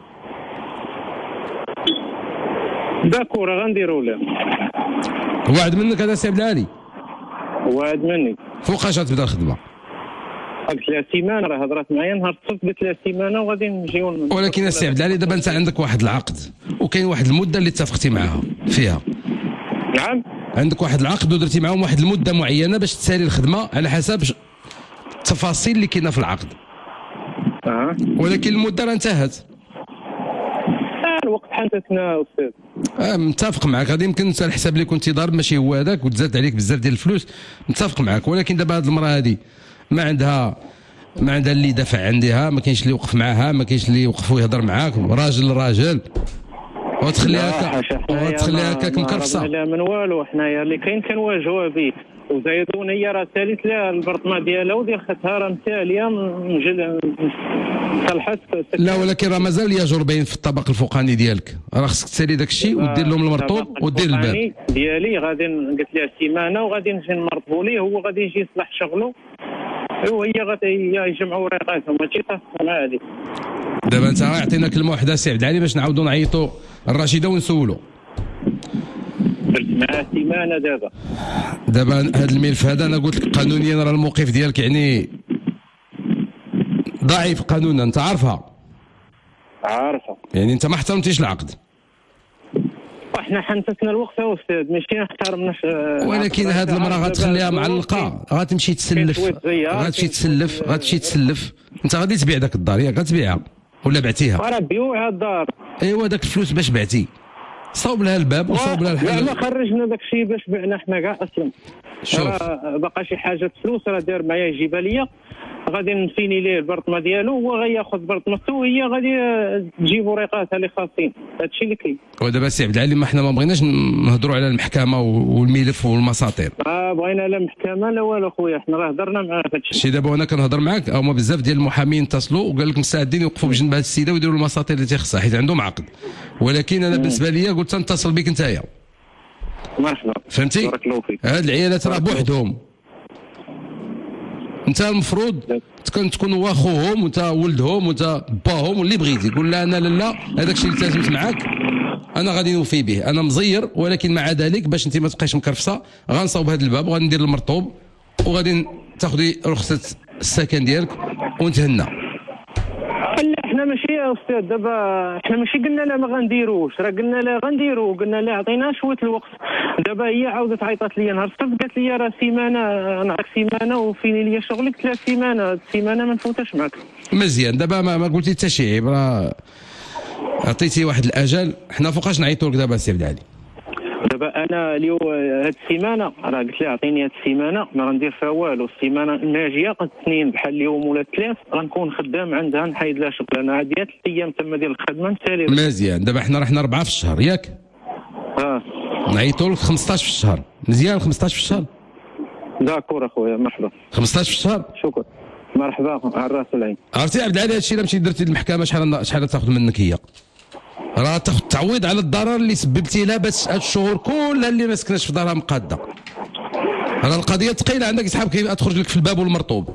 داكور غنديروا له. وعد منك هذا سي عبد العالي؟ وعد مني. فوقاش غتبدا الخدمه؟ قلت لها سيمانه راه هضرات معايا نهار السبت قلت لها سيمانه وغادي نجيو. ولكن السي عبد العالي دابا انت عندك واحد العقد وكاين واحد المده اللي اتفقتي معاها فيها. نعم. عندك واحد العقد ودرتي معاهم واحد المده معينه باش تسالي الخدمه على حسب التفاصيل اللي كاينه في العقد. اه. ولكن المده راه انتهت. اه الوقت حانتنا استاذ. اه متفق معك. هذا يمكن انت الحساب اللي كنتي ضارب ماشي هو هذاك وتزاد عليك بزاف ديال الفلوس متفق معك. ولكن دابا هذه المراه هذه ما عندها ما عندها اللي يدافع عندها ما كاينش اللي يوقف معاها ما كاينش اللي يوقف ويهضر معاك راجل راجل وتخليها هكا وتخليها هكاك مكرفصه. لا من والو حنايا اللي كاين كنواجهوها به وزايدون هي راه سالت لها البرطمه ديالها وديال ختها راه متاليه من صلحت. لا ولكن راه مازال يجر باين في الطبق الفوقاني ديالك راه خصك تسالي داك الشيء ودير لهم المرطوب ودير الباب ديالي. غادي قلت لها سيمانه وغادي نجي نمرطبوا ليه هو غادي يجي يصلح شغله وهي غادي يجمعوا ورقاتهم ماشي صافي مع هذه. دابا انت عطينا كلمه واحده سي عبد العالي باش نعاودوا نعيطوا الرشيده ونسولوا. درت معاه سيمانه دابا. دابا هذا الملف هذا انا قلت لك قانونيا راه الموقف ديالك يعني ضعيف قانونا انت عارفها. عارفه. يعني انت ما احترمتيش العقد. احنا حنتسنا الوقت يا استاذ ماشي احترمناش. ولكن هذه المراه غتخليها معلقه غتمشي تسلف غتمشي تسلف غتمشي تسلف انت غادي تبيع ذاك الدار ياك غتبيعها ولا بعتيها؟ راه بيوعها الدار. ايوا داك الفلوس باش بعتي صوب لها الباب وصوب لها الحل. لا خرجنا داك الشيء باش بعنا حنا كاع اصلا. شوف باقا شي حاجه فلوس راه دار معايا يجيبها ليا غادي نفيني ليه البرطمه ديالو هو غياخذ برطمته وهي غادي تجيب ورقاتها اللي خاصين. هادشي اللي كاين. ودابا سي عبد العالي ما حنا ما بغيناش نهضروا على المحكمه والملف والمساطير. اه بغينا لا محكمه لا والو خويا حنا راه هضرنا معاه في هادشي. شي دابا وانا كنهضر معاك هما بزاف ديال المحامين اتصلوا وقال لك مستعدين يوقفوا بجنب هذه السيده ويديروا المساطير اللي تيخصها حيت عندهم عقد. ولكن انا بالنسبه لي قلت نتصل بك نتايا. مرحبا. فهمتي؟ بارك الله فيك. هاد العيالات راه بوحدهم انت المفروض تكون تكون واخوهم وانت ولدهم وانت باهم واللي بغيتي قول لا انا لا هذاك الشيء اللي لازمت معاك انا غادي نوفي به، انا مزير ولكن مع ذلك باش انت ما تبقايش مكرفصه غنصاوب هذا الباب وغادي ندير المرطوب وغادي تاخذي رخصه السكن ديالك ونتهنى. لا حنا ماشي يا استاذ دابا حنا ماشي قلنا لا ما غنديروش، راه قلنا لا غنديرو، قلنا لا عطينا شويه الوقت. دابا هي عاودت عيطات لي نهار السبت قالت لي راه سيمانه نعطيك سيمانه وفيني لي شغلك ثلاث سيمانه سيمانه ما نفوتش معك. مزيان دابا ما, ما قلتي حتى شي عيب، راه عطيتي واحد الاجل، حنا فوقاش نعيطوا لك دابا سي عبد العالي؟ دابا انا اليوم هاد السيمانه راه قلت لها عطيني هاد السيمانه ما غندير فيها والو، السيمانه الناجيه اثنين بحال اليوم ولا ثلاث غنكون خدام عندها نحيد لها شغل، انا عندي ثلاث ايام تما ديال الخدمه نتالي. مزيان دابا حنا رحنا اربعه في الشهر ياك؟ اه نعيطوا لك خمسطاش في الشهر، مزيان خمسطاش في الشهر؟ داكور اخويا مرحبا. خمسطاش في الشهر؟ شكرا مرحبا على الراس والعين. عرفتي عبد العالي هادشي الا مشيتي درتي للمحكمه شحال شحال تاخذ منك هي؟ راه تاخذ تعويض على الضرر اللي سببتي لها باش هاد الشهور كلها اللي ما سكناش في دارها مقاده. راه القضيه ثقيله عندك صحاب كتخرج لك في الباب والمرطوب.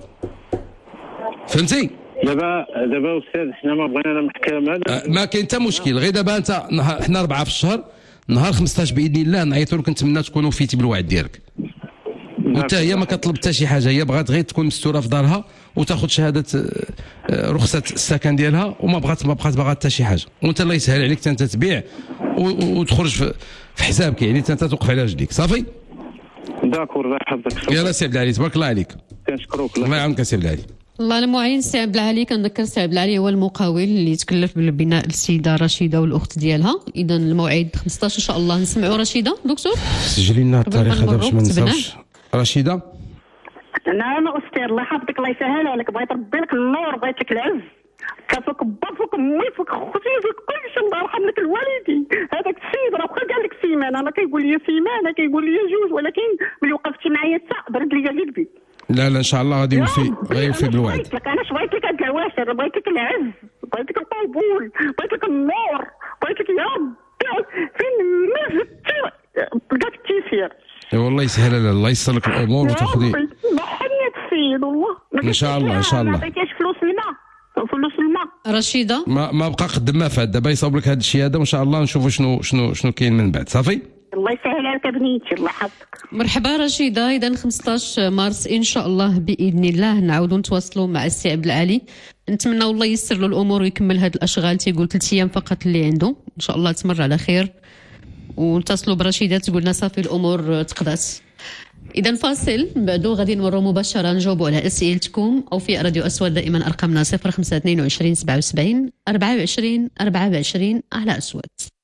فهمتي؟ دابا دابا استاذ حنا ما بغينا المحكمه أه ما كاين حتى مشكل، غير دابا انت حنا اربعه في الشهر نهار خمسطاش باذن الله نعيطوا لك نتمنى تكونوا فيتي بالوعد ديالك. وحتى هي ما كطلب حتى شي حاجه، هي بغات غير تكون مستوره في دارها وتاخذ شهاده رخصه السكن ديالها وما بغات ما بقات باغا حتى شي حاجه، وانت الله يسهل عليك انت تبيع وتخرج في حسابك، يعني انت توقف على رجليك صافي. داكور الله يحفظك. يلا سي عبد العالي تبارك الله عليك. كنشكروك الله يعاونك سي عبد العالي. الله المعين سي عبد العالي. كنذكر سي عبد العالي هو المقاول اللي تكلف بالبناء السيده رشيده والاخت ديالها. اذا الموعد خمسطاش ان شاء الله. نسمعوا رشيده دكتور، سجلي لنا التاريخ هذا باش ما ننساوش. رشيده نعم استاذ الله يحفظك الله يسهل عليك، بغيت ربي لك النور بغيت لك العز، كفك با فوق امي فوق خوتي فوق كل شيء، الله يرحم لك الوالدين. هذاك السيد راه بقى قال لك سيمانه، انا كيقول لي سيمانه كيقول لي جوج، ولكن ملي وقفتي معايا حتى برد لي قلبي. لا لا ان شاء الله غادي يوفي غادي يوفي بالوعد. انا شويت لك هاد العواشر، بغيت لك العز، بغيت لك القبول، بغيت لك النور، بغيت لك يا ربي فين ما زدتي لقاك التيسير. والله يسهل على الله ييسر لك الامور وتاخذي. محنيك السيد والله. ان شاء الله ان شاء الله. ما عطيتيش فلوس الماء، فلوس الماء. رشيده ما ما بقى قد ما فات، دابا يصاوب لك هذا الشيء هذا وان شاء الله نشوفوا شنو شنو شنو كاين من بعد صافي. الله يسهل عليك بنيتي الله يحفظك. مرحبا رشيده. اذا خمسطاش مارس ان شاء الله باذن الله نعاودوا نتواصلوا مع السي عبد العالي، نتمنى والله ييسر له الامور ويكمل هذه الاشغال. تيقول ثلاث ايام فقط اللي عنده، ان شاء الله تمر على خير ونتصلوا برشيده تقول لنا صافي الامور تقضات. اذا فاصل بعدو غادي نمروا مباشره نجاوبوا على اسئلتكم، او في راديو اسود دائما ارقامنا صفر خمسة اثنين وعشرين سبعة وسبعين أربعة وعشرين أربعة وعشرين على اسود.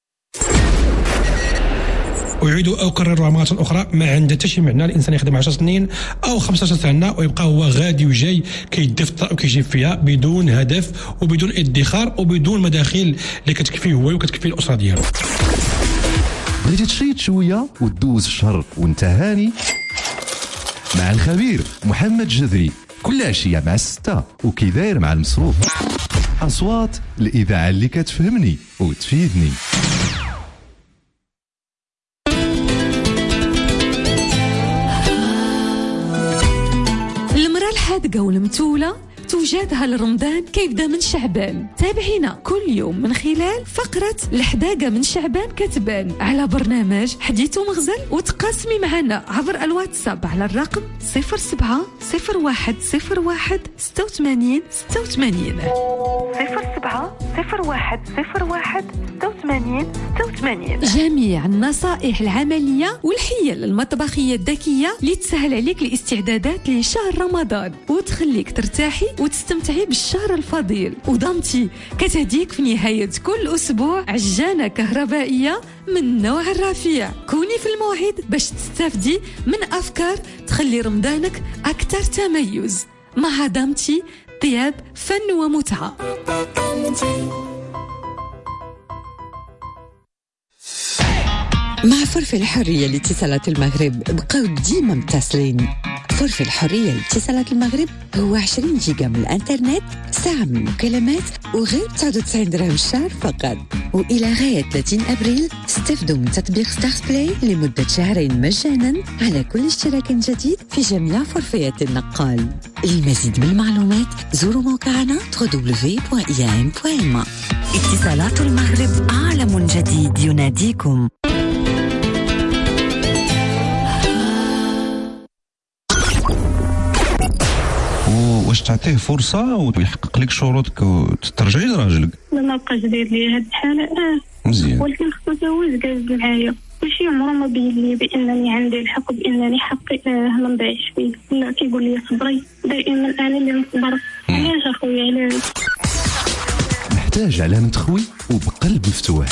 أعيد أكررها مرة أخرى، ما عنده حتى شي معنى الإنسان يخدم عشر سنين أو خمسطاش سنة ويبقى هو غادي وجاي كيدفتر وكيجيب فيها بدون هدف وبدون ادخار وبدون مداخل اللي كتكفيه هو وكتكفيه الأسرة ديالو. بغيتي تشيط شويه وتدوز الشهر وانت هاني مع الخبير محمد جذري كل عشيه مع الستة وكي داير مع المصروف. اصوات الاذاعه اللي كتفهمني وتفيدني. المرأة الحادقة والمتولة توجدها لرمضان كيبدا من شعبان. تابعينا كل يوم من خلال فقرة الحداقة من شعبان كتبان على برنامج حديث ومغزل، وتقاسمي معنا عبر الواتساب على الرقم صفر سبعة صفر واحد صفر واحد ستة وثمانين ستة وثمانين صفر سبعة صفر واحد صفر واحد ستة وثمانين ستة وثمانين. جميع النصائح العملية والحيل المطبخية الذكية اللي تسهل عليك الاستعدادات لشهر رمضان وتخليك ترتاحي وتستمتعي بالشهر الفضيل. وضمتي كتهديك في نهاية كل أسبوع عجانة كهربائية من نوع الرفيع. كوني في الموعد باش تستفدي من أفكار تخلي رمضانك أكثر تميز مع ضمتي طياب فن ومتعة. مع فرف الحرية لاتصالات المغرب بقاو ديما متصلين. فرف الحرية لاتصالات المغرب هو عشرين جيجا من الانترنت، ساعة من المكالمات وغير تسعة وتسعين درهم الشهر فقط. وإلى غاية ثلاثين أبريل استفدوا من تطبيق ستارز بلاي لمدة شهرين مجانا على كل اشتراك جديد في جميع فورفيات النقال. للمزيد من المعلومات زوروا موقعنا دبليو دبليو دبليو دوت إي إيه إم دوت إم. اتصالات المغرب، عالم جديد يناديكم. واش تعطيه فرصه ويحقق لك شروطك وترجعي لراجلك؟ ما بقاش داير لي هاد الحاله اه مزيان، ولكن خصو يتزوج جالس معايا ماشي عمره ما بين لي بانني عندي الحق بانني حقي اه ما نضيعش فيه. لا كيقول لي صبري، دائما انا اللي نصبر. علاش اخويا علاش؟ محتاج علامة تخوي وبقلب مفتوح.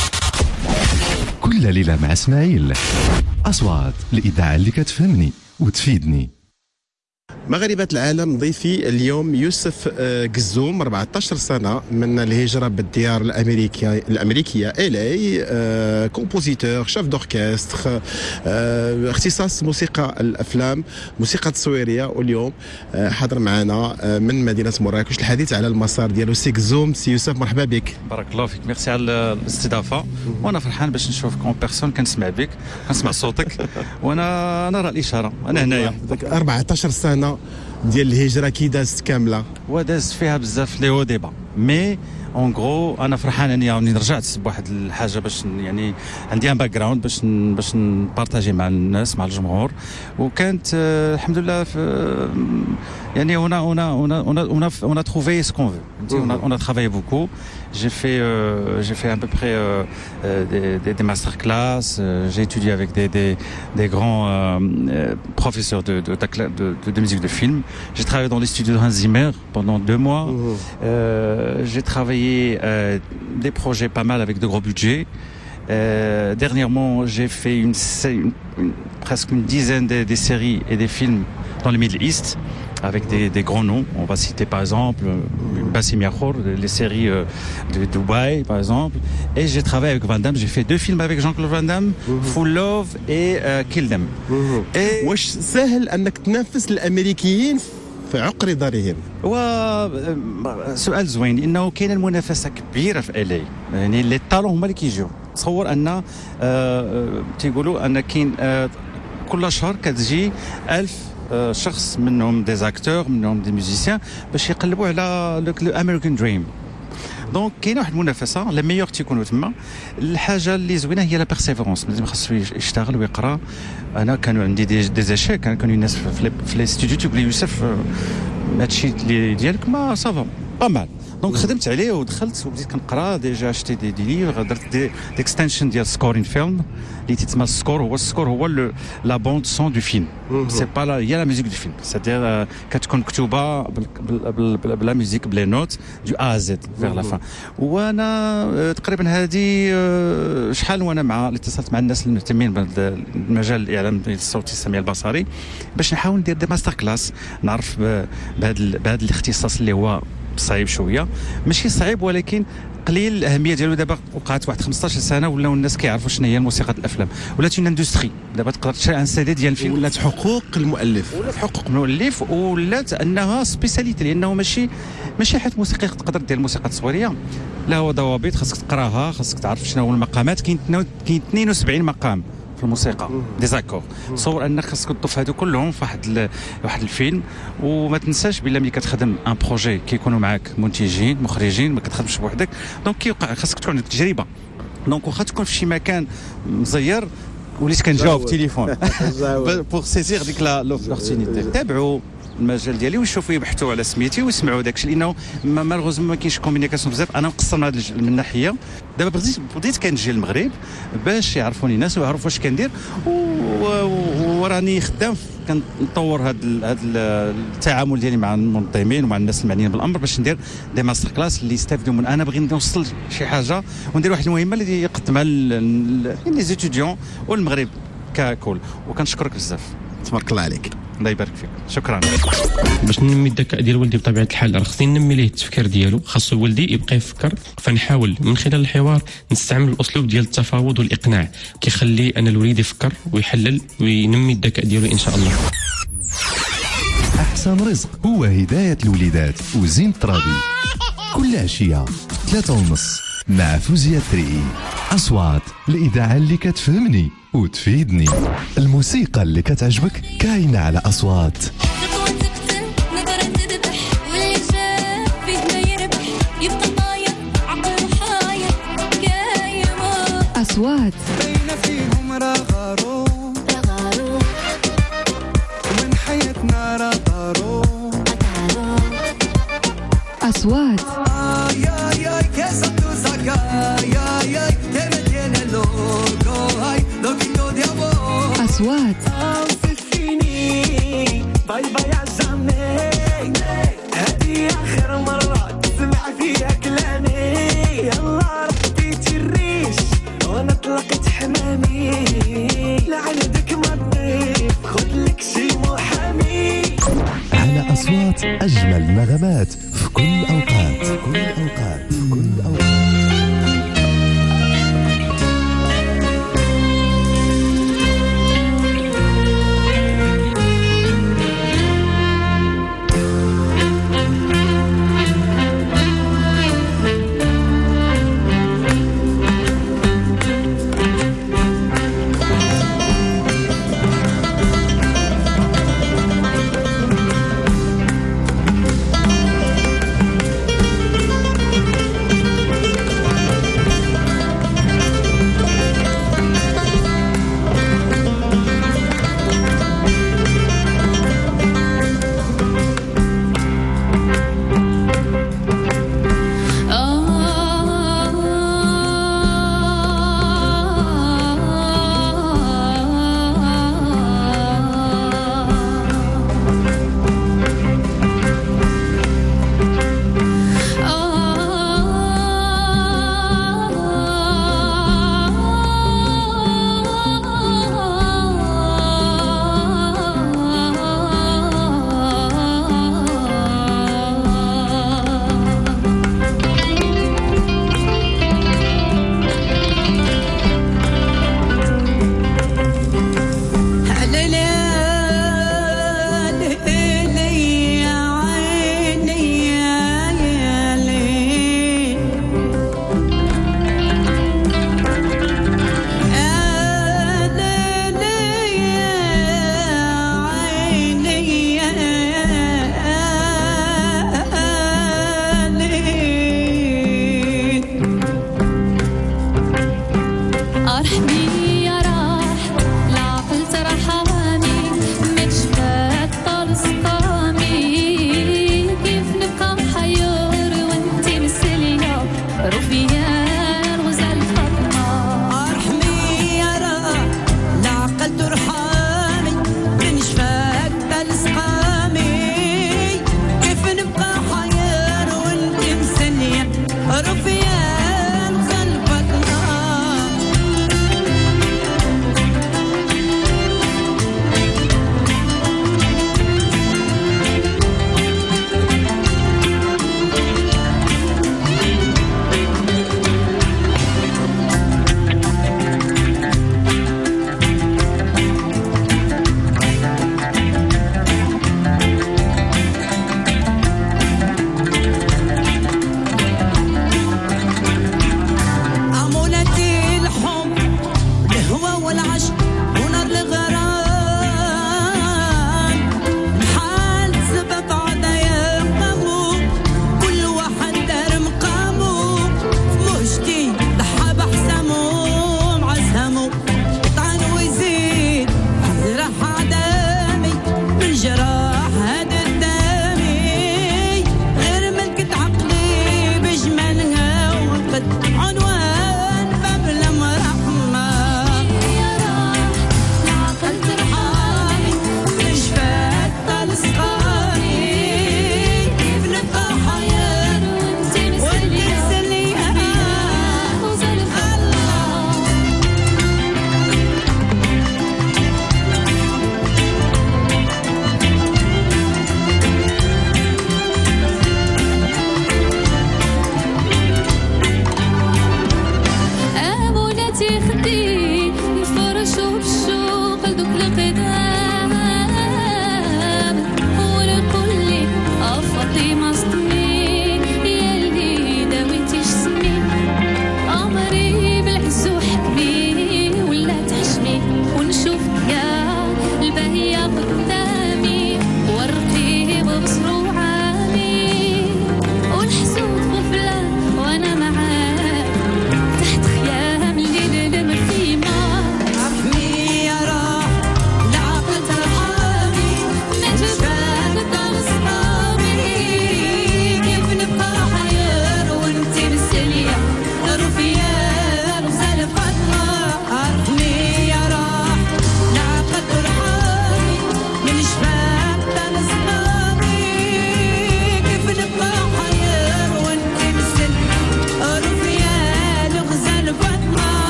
كل ليلة مع اسماعيل، أصوات الإذاعة اللي كتفهمني وتفيدني. مغاربة العالم، ضيفي اليوم يوسف قزوم، أربعة عشر سنة من الهجرة بالديار الأمريكية الأمريكية إلي، كومبوزيتور، شاف دوركستر، اختصاص موسيقى الأفلام، موسيقى تصويرية، واليوم حاضر معنا من مدينة مراكش الحديث على المسار ديالو. سي قزوم، سي يوسف، مرحبا بك. بارك الله فيك، ميرسي على الاستضافة، وأنا فرحان باش نشوفك اون بيرسون، كنسمع بك كنسمع صوتك وأنا نرى الإشارة، أنا هنايا. أربعة عشر سنة ديال الهجره كي دازت كامله، وداز فيها بزاف لي هو ديبا، مي اون غرو انا فرحان اني راني رجعت بواحد الحاجه باش يعني عندي ان باك جراوند باش باش نبارطاجي مع الناس مع الجمهور. وكانت آه الحمد لله يعني on a on a on a on a on a on a trouvé ce qu'on veut. on a on a travaillé beaucoup. J'ai fait euh, j'ai fait à peu près euh, des des, des masterclass, euh, j'ai étudié avec des des des grands euh, professeurs de de, de de de musique de film. J'ai travaillé dans les studios de Hans Zimmer pendant deux mois. Mmh. Euh, j'ai travaillé euh, des projets pas mal avec de gros budgets. Euh, dernièrement, j'ai fait une, une, une presque une dizaine de, des séries et des films dans le Middle East avec des, des grands noms. On va citer par exemple Bassem Yahour, les séries euh, de Dubaï par exemple. Et j'ai travaillé avec Van Damme. J'ai fait deux films avec Jean-Claude Van Damme, mmh. Full Love et euh, Kill Them. Mmh. Et واش سهل انك تنافس الامريكيين في عقر دارهم؟ وسؤال زوين، لانه كاينه المنافسه كبيره في الي، يعني لي طالون هما اللي كيجيو. تصور ان آه تيقولوا ان كاين آه كل شهر كتجي ألف آه شخص، منهم دي زاكتور، منهم دي ميوزيسيان، باش يقلبوا على الامريكان دريم. دونك كاينه واحد المنافسه، لا ميور تيكونوا تما. الحاجه اللي زوينه هي لا بيرسيفيرونس، لازم خاصو يشتغل ويقرا. انا كانوا عندي دي دي زيشيك، كانوا الناس في لي ستوديو تيقول لي يوسف هادشي اللي ديالك ما صافا با مال. دونك خدمت عليه ودخلت وبديت كنقرا. ديجا شتي دي دي ليفر، درت دي اكستنشن ديال سكورين فيلم اللي تيتسمى السكور. هو السكور هو لا بوند سون دو فيلم، سي با لا هي لا ميوزيك دو فيلم، سادير كتكون مكتوبه بلا ميوزيك بلي نوت دو ا زد فيغ لا فان. وانا تقريبا هذه شحال وانا مع اتصلت مع الناس المهتمين بالمجال الاعلام الصوتي السمعي البصري باش نحاول ندير دي ماستر كلاس، نعرف بهذا بهذا الاختصاص اللي هو صعيب شويه، ماشي صعيب ولكن قليل الاهميه ديالو. دابا وقعت واحد خمسطاش سنه ولاو الناس كيعرفوا شنو هي الموسيقى الافلام، ولات اون اندستري. دابا تقدر تشري ان سي دي ديال الفيلم، ولات حقوق المؤلف، ولات حقوق المؤلف، ولات انها سبيساليتي، لانه ماشي ماشي حيت موسيقي تقدر دير الموسيقى التصويريه، لا هو ضوابط خاصك تقراها، خاصك تعرف شنو هو المقامات. كاين كاين اثنين وسبعين مقام في الموسيقى ديزاكور. تصور انك خاصك تضيف هادو كلهم في واحد واحد الفيلم. وما تنساش بلا ملي كتخدم ان بروجي كيكونوا معاك منتجين مخرجين، ما كتخدمش بوحدك، دونك كيوقع خاصك تكون عندك تجربه. دونك واخا تكون في شي مكان مزير وليت كنجاوب في التليفون بور سيزير ديك لوبورتونيتي. تابعوا المجال ديالي ويشوفوا يبحثوا على سميتي ويسمعوا داكشي، لانه مالغوزمون ما كاينش كومونيكاسيون بزاف. انا مقصر من هذه الناحيه. دابا بديت بديت كنجي للمغرب باش يعرفوني الناس ويعرفوا واش كندير، وراني خدام كنطور هذا هذا التعامل ديالي مع المنظمين ومع الناس المعنيين بالامر باش ندير دي ماستر كلاس اللي يستافدوا من. انا بغي نوصل شي حاجه وندير واحد المهمه اللي يقدمها لي زيتيديون والمغرب ككل. وكنشكرك بزاف، تبارك الله عليك. الله يبارك فيك، شكرا. باش ننمي الذكاء ديال ولدي بطبيعه الحال راه خصني ننمي ليه التفكير ديالو، خاصو ولدي يبقى يفكر. فنحاول من خلال الحوار نستعمل الاسلوب ديال التفاوض والاقناع، كيخلي ان الوليد يفكر ويحلل وينمي الذكاء ديالو ان شاء الله. احسن رزق هو هدايه الوليدات وزين الترابي. كل عشيه ثلاثة ونص مع فوزيا تريئي. أصوات الإذاعة اللي كتفهمني وتفيدني. الموسيقى اللي كتعجبك كاينة على أصوات. أصوات بين فيهم رغارو ومن حياتنا رغارو. أصوات أصوات باي باي عالزمي هذه آخر مرة تسمع فيها كلامي. يلا رحتي تريش وانا طلقت حمامي لعندك ما تضيف خذلك شي محامي. على أصوات أجمل نغمات في كل أوقات في كل أوقات في كل أوقات.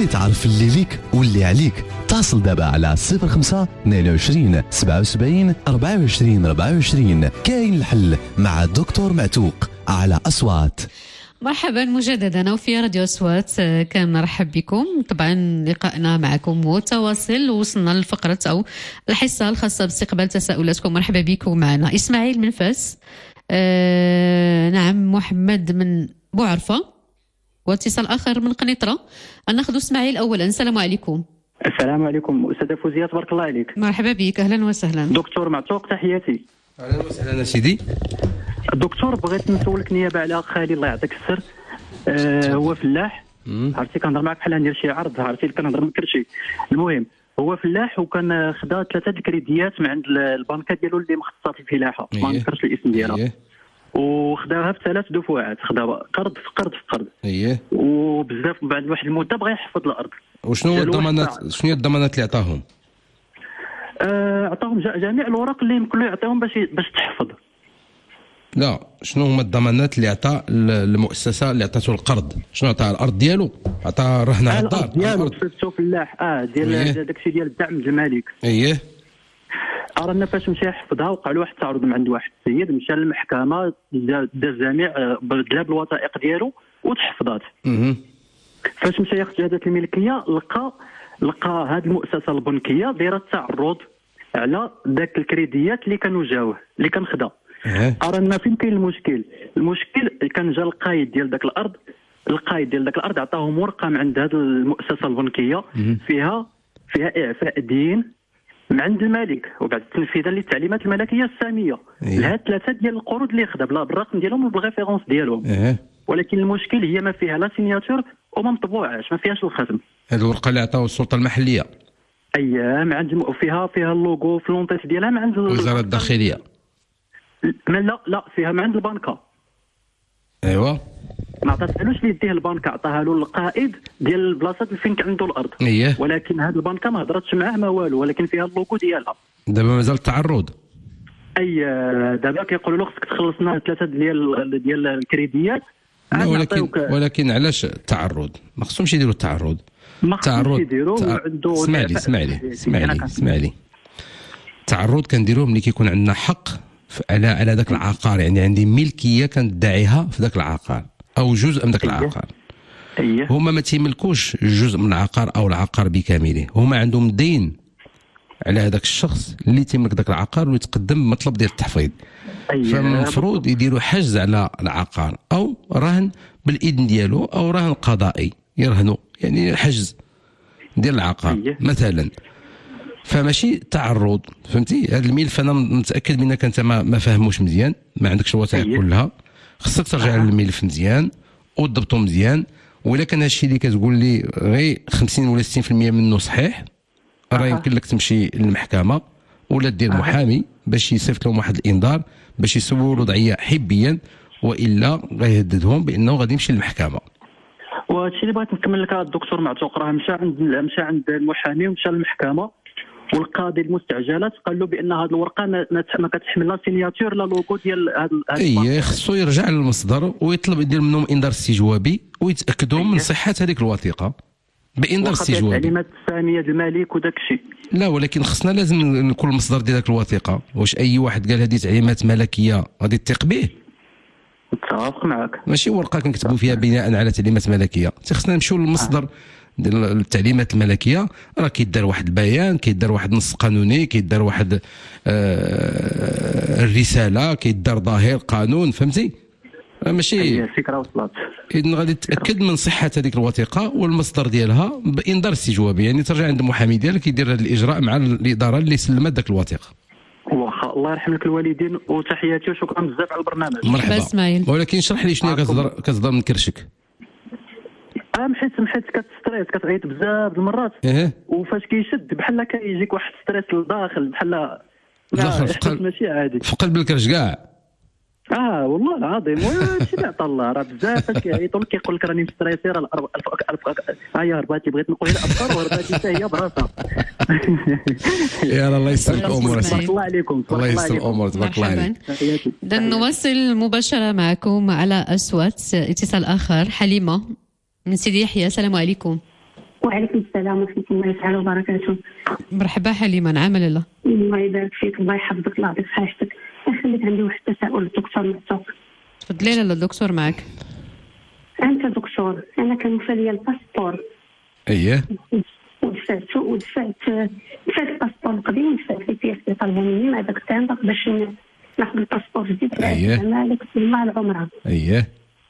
بغيتي تعرف اللي ليك واللي عليك اتصل دابا على صفر خمسة اثنين وعشرين سبعة وسبعين أربعة وعشرين أربعة وعشرين. كاين الحل مع الدكتور معتوق على أصوات. مرحبا مجددا وفي راديو أصوات كان نرحب بكم. طبعا لقائنا معكم متواصل ووصلنا للفقرة أو الحصة الخاصة باستقبال تساؤلاتكم. مرحبا بكم معنا إسماعيل من فاس، آه نعم محمد من بوعرفة، واتصال آخر من قنيطرة. ناخذ إسماعيل أولا. السلام عليكم. السلام عليكم أستاذة فوزية، تبارك الله عليك. مرحبا بك، أهلا وسهلا. دكتور معتوق تحياتي. أهلا وسهلا سيدي. الدكتور بغيت نسولك نيابة على خالي الله يعطيك السر. آه هو فلاح، عرفتي كنهضر معك بحال ندير شي عرض، عرفتي كنهضر من كلشي. المهم هو فلاح وكان خدا ثلاثة الكريديات من عند البنكه ديالو اللي مختصه في الفلاحه، ما نذكرش الاسم ديالها، وخداها بثلاث دفعات، خدا قرض في قرض في قرض، اييه، وبزاف بعد واحد المده بغى يحفظ الارض. وشنو هو الضمانات شنو هي الضمانات اللي عطاهم؟ آه عطاهم جميع الوراق اللي يمكن له يعطيهم باش باش تحفظ. لا، شنو هما الضمانات اللي عطى المؤسسه اللي عطاتو القرض؟ شنو عطى الارض ديالو؟ عطى رهن على الدار ديالو صيفطو فلاح اه ديال داكشي ديال الدعم المالك. اييه. ارانا فاش مشى يحفظها وقع له واحد التعرض من عند واحد السيد، مشى للمحكمه داز جميع دلاب الوثائق ديالو وتحفظات. اها. فاش مشى ياخذ شهاده الملكيه لقى لقى هذه المؤسسه البنكيه دايره التعرض على ذاك الكريديات اللي كانوا جاوه اللي كان خدا. ارانا فين كاين المشكل؟ المشكل كان جا القايد ديال ذاك الارض، القايد ديال ذاك الارض عطاهم ورقه من عند هذه المؤسسه البنكيه فيها فيها اعفاء دين من عند الملك وبعد تنفيذا للتعليمات الملكيه الساميه لهاد ثلاثه ديال القروض اللي خدا بلا بالرقم ديالهم وبالريفيرونس ديالهم. ولكن المشكل هي ما فيها لا سيناتور وما مطبوعاش، ما فيهاش الختم. هذه الورقه اللي عطاو السلطه المحليه. اييه، مع عند وفيها فيها اللوغو في لونطيت ديالها مع عند وزاره الداخليه. لا لا فيها من عند البنكه. ايوا. ما عطاتهالوش ليديه البنكه، عطاها له القائد ديال البلاصات اللي فين عنده الارض. اييه. ولكن هذه البنكه ما هضرتش معاه ما والو، ولكن فيها اللوغو ديالها. دابا مازال التعرض. اي دابا كيقولوا له خصك تخلص لنا ثلاثه ديال ديال الكريديات. لا ولكن ولكن علاش التعرض؟ ما خصهمش يديروا التعرض. ما خصهمش يديروا تع... عنده. اسمع لي اسمع لي اسمع لي اسمع لي. التعرض كنديروه ملي كيكون عندنا حق على على ذاك العقار، يعني عندي ملكيه كندعيها في ذاك العقار او جزء من ذاك العقار. اييه. هما ما تيملكوش جزء من العقار او العقار بكامله، هما عندهم دين على هذاك الشخص اللي تيملك ذاك العقار ويتقدم بمطلب ديال التحفيظ. أييه. فالمفروض يديروا حجز على العقار او رهن بالاذن ديالو او رهن قضائي يرهنوا، يعني حجز ديال العقار. أييه. مثلا. فماشي تعرض، فهمتي؟ هذا الملف انا متاكد منك انت ما, ما فاهموش مزيان، ما عندكش الوثائق. أيه. كلها خصك ترجع للملف مزيان وتضبطو مزيان. ولا كان هادشي اللي كتقول لي غير خمسين ولا ستين بالمئة منه صحيح، راه يمكن لك تمشي للمحكمه ولا دير محامي باش يصيفط لهم واحد الانذار باش يسولوا ضعيه حبيا، والا غيهددهم بانه غادي يمشي للمحكمه. وهادشي اللي بغيت نكمل لك الدكتور معتوق، راه مشى عند مشى عند المحامي ومشى للمحكمه، والقاضي المستعجلات قال له بان هذه الورقه ما كتحمل لا سيناتور لا لوغو ديال هذا. اي خصو يرجع للمصدر ويطلب يدير منهم انذار استجوابي ويتاكدوا من صحه هذيك الوثيقه بانذار استجوابي. التعليمات الساميه الملك وداك الشيء. لا ولكن خصنا لازم نكون المصدر ديال ذاك الوثيقه. واش اي واحد قال هذه تعليمات ملكيه غادي تثق به؟ متفق معك. ماشي ورقه كنكتبوا فيها بناء على تعليمات ملكيه، خصنا نمشيو للمصدر ديال التعليمات الملكيه. راه كيدار واحد البيان، كيدار واحد نص قانوني، كيدار واحد آه الرساله، كيدار ظاهر قانون، فهمتي؟ ماشي الفكره وصلت. اذا غادي تاكد من صحه هذيك الوثيقه والمصدر ديالها بانذار استجوابي، يعني ترجع عند المحامي ديالك يدير هذا الاجراء مع الاداره اللي سلمت ذاك الوثيقه. واخا الله يرحم لك الوالدين وتحياتي وشكرا بزاف على البرنامج. مرحبا اسماعيل. ولكن شرح لي شنو كتهضر كتهضر من كرشك. اه حيت حيت كتستريس كتعيط بزاف المرات. ايه. وفاش كيشد بحال كيجيك واحد ستريس لداخل بحال داخل في قلب ماشي عادي في قلب الكرش كاع. اه والله العظيم هادشي اللي عطا الله، راه بزاف فاش كيعيطوا لك كيقول لك راني مستريسي، راه ها هي رباتي بغيت نقول لها ابطال ورباتي حتى هي براسها. يا الله يسر الامور. تبارك الله عليكم. الله يسر الامور. تبارك الله عليك. اذا نواصل مباشره معكم على اصوات. اتصال اخر، حليمه من سيدي يحيى. السلام عليكم. وعليكم السلام ورحمه الله تعالى وبركاته. مرحبا حليمه، نعم لاله. الله يبارك فيك، الله يحفظك، الله يعطيك صحتك. خليك عندي واحد التساؤل الدكتور معتوق. تفضلي لاله، الدكتور معك. انت دكتور، انا كان وفى لي الباسبور. اييه. ودفعت ودفعت دفعت الباسبور القديم ودفعت لي فيه طلبوا مني مع داك التايم باش ناخذ الباسبور الجديد. اييه. مالك الله العمره. اييه.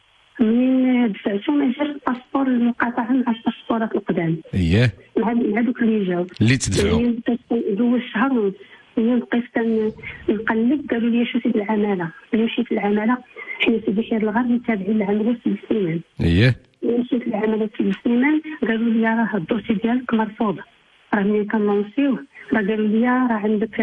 منين دفعتو ما جاش الباسبور المقاطعه مع الباسبورات القدام. اييه. مع مع دوك اللي جاو اللي تدفعوا. دوز شهر ونص. ملي بقيت كنقلب قالوا لي شوفي بالعماله. ملي مشيت للعماله، حنا سيدي خير الغرب متابعين العمليه في السيمان. اييه. مشيت للعمليه في السيمان، قالوا لي راه الدوسي ديالك مرفوض. راه ملي كنلونسيوه راه قالوا لي راه عندك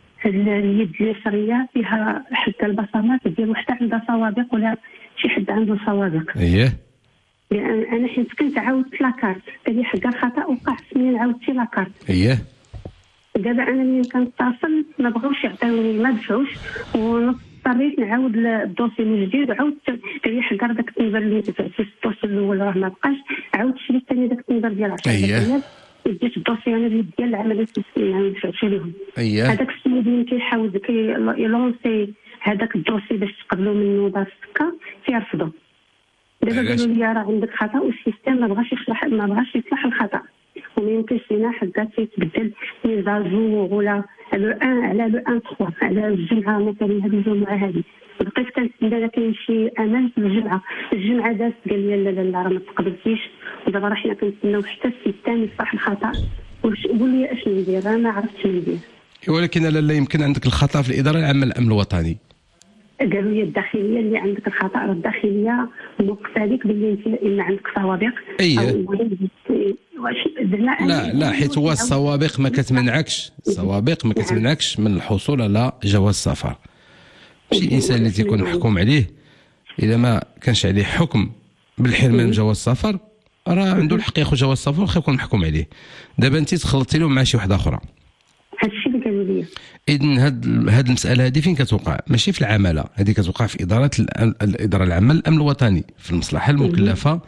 اليد اليسريه فيها حتى البصمات ديال وحده عندها سوابق ولا شي حد عنده سوابق. اييه. لان انا حيت كنت عاودت لاكارت، قال لي حكا خطا وقع سنين عاودتي لاكارت. اييه. دابا انا ملي كنتصل ما بغاوش يعطيوني، ما دفعوش، واضطريت نعاود الدوسي من جديد. وعاودت قال لي حكا داك التنبر اللي دفعتي في الدوسي الاول راه ما بقاش، عاودت شريت ثاني داك التنبر ديال عشرة اييه. ديت الدوسي انا ديال العمليه السياسيه ما دفعتش لهم. اييه. هذاك السيد اللي كيحاول كيلونسي هذاك الدوسي باش تقبلوا منه دار السكه تيرفضوا. دابا قالوا لي راه عندك خطا والسيستم ما بغاش يصلح ما بغاش يصلح الخطا، وما يمكنش لينا حتى تيتبدل ميزاجور ولا لو ان على لو ان ثلاثة على الجمعه مثلا. هذه الجمعه هذه بقيت كنتسنى كاين شي امل في الجمعه. الجمعه دازت قال لي لا لا لا راه ما تقبلتيش، ودابا راه حنا كنتسناو حتى السيستم يصلح الخطا. قول لي اش ندير، انا ما عرفتش ندير. ولكن لا يمكن عندك الخطا في الاداره العامه للامن الوطني. قالوا لي الداخليه اللي عندك الخطا، راه الداخليه موقفه لك باللي انت الا عندك سوابق. اييه. واش درنا؟ لا لا حيت هو السوابق ما كتمنعكش، السوابق ما كتمنعكش من الحصول على جواز سفر. شي الانسان اللي تيكون محكوم عليه اذا ما كانش عليه حكم بالحرمان من جواز السفر راه عنده الحق ياخذ جواز السفر واخا يكون محكوم عليه. دابا انت تخلطتي له مع شي وحده اخرى. هادشي اللي قالوا لي. اذن هاد هاد المساله هذه فين كتوقع؟ ماشي في العماله، هذه كتوقع في اداره الاداره العامه للامن الوطني، في المصلحه المكلفه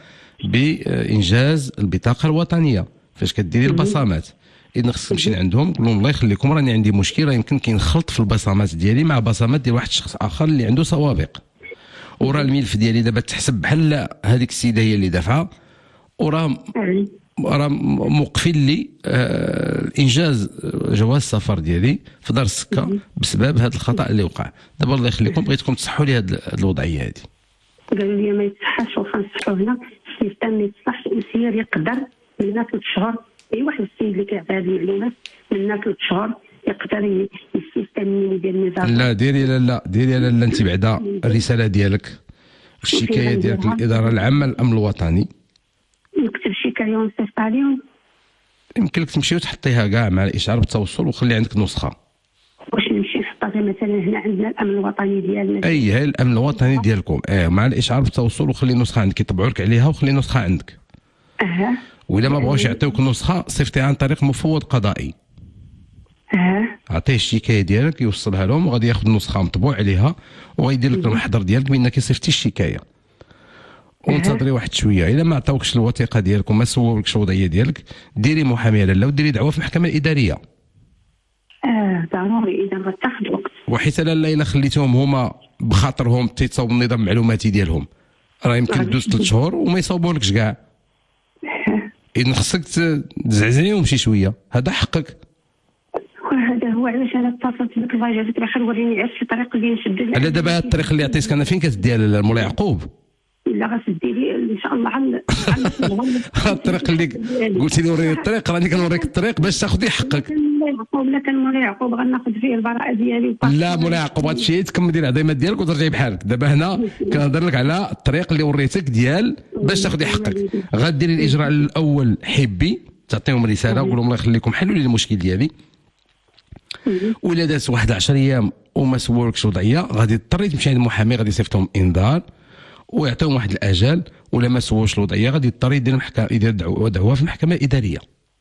بانجاز البطاقه الوطنيه فاش كديري البصمات. اذن خصك تمشي عندهم تقول لهم الله يخليكم راني عندي مشكل، راه يمكن كاين خلط في البصمات ديالي مع بصمات ديال واحد الشخص اخر اللي عنده سوابق، وراه الملف ديالي دابا تحسب بحال هذيك السيده هي اللي دافعه، وراه راه موقفين لي آه انجاز جواز السفر ديالي في دار السكه بسبب هذا الخطا اللي وقع. دابا الله يخليكم بغيتكم تصحوا لي هذه الوضعيه هذه. قالوا لي ما يتصحاش واخا نصحوا هنا السيستم ما يتصحش، وسير يقدر من ثلاث شهور. اي واحد السيد اللي كيعطي هذه المعلومات من ثلاث شهور يقدر السيستم ديال النظام. لا ديري لا لا ديري لا لا انت بعدا الرساله ديالك الشكايه ديالك للاداره العامه للامن الوطني. نكتب شكايه ونصيفط عليهم. يمكن لك تمشي وتحطيها كاع مع الاشعار بالتوصل وخلي عندك نسخه. واش نمشي نحطها مثلا هنا عندنا الامن الوطني ديالنا؟ اي هاي الامن الوطني ديالكم اه مع الاشعار بالتوصل وخلي نسخه عندك يطبعوا لك عليها وخلي نسخه عندك. اها. وإلا ما بغاوش يعطيوك نسخه صيفطيها عن طريق مفوض قضائي. اها. عطيه الشكايه ديالك يوصلها لهم وغادي ياخذ نسخه مطبوع عليها وغيدير لك المحضر ديالك بانك صيفطتي الشكايه. وانتظري واحد شويه، الا ما عطاوكش الوثيقه ديالك وما سولكش الوضعيه ديالك ديري محاميه لاله وديري دعوه في المحكمه الاداريه. اه ضروري اذا غتاخذ وقت. وحيت لاله الا خليتهم هما بخاطرهم تيتصاوبوا النظام المعلوماتي ديالهم راه يمكن دوز ثلاث شهور وما يصاوبولكش كاع. اذا خصك تزعزعيهم شي شويه، هذا حقك. وهذا هو علاش انا اتصلت بك الله يجازيك بخير، وريني عرفتي الطريق اللي نشد. على دابا هاد الطريق اللي عطيتك انا فين كتديها لمولاي يعقوب؟ لا غتدي لي ان شاء الله على الطريق اللي قلتي لي وريني الطريق راني كنوريك الطريق باش تاخذي حقك. مولاي يعقوب لا كان مولاي يعقوب غناخذ فيه البراءه ديالي. لا مولاي يعقوب غتمشي تكمل دير العظيمات ديالك وترجعي بحالك. دابا هنا كنهضر لك على الطريق اللي وريتك ديال باش تاخذي حقك. غديري الاجراء الاول حبي تعطيهم رساله وقول لهم الله يخليكم حلوا لي المشكل ديالي. ولا داز واحد عشرة ايام وما سولكش وضعيه غادي تضطري تمشي عند المحامي غادي يصيفطهم انذار ويعطيهم واحد الاجال، ولا ما سولش الوضعيه غادي يضطر يدير المحكمه يدير دعوه دعوه في المحكمه الاداريه.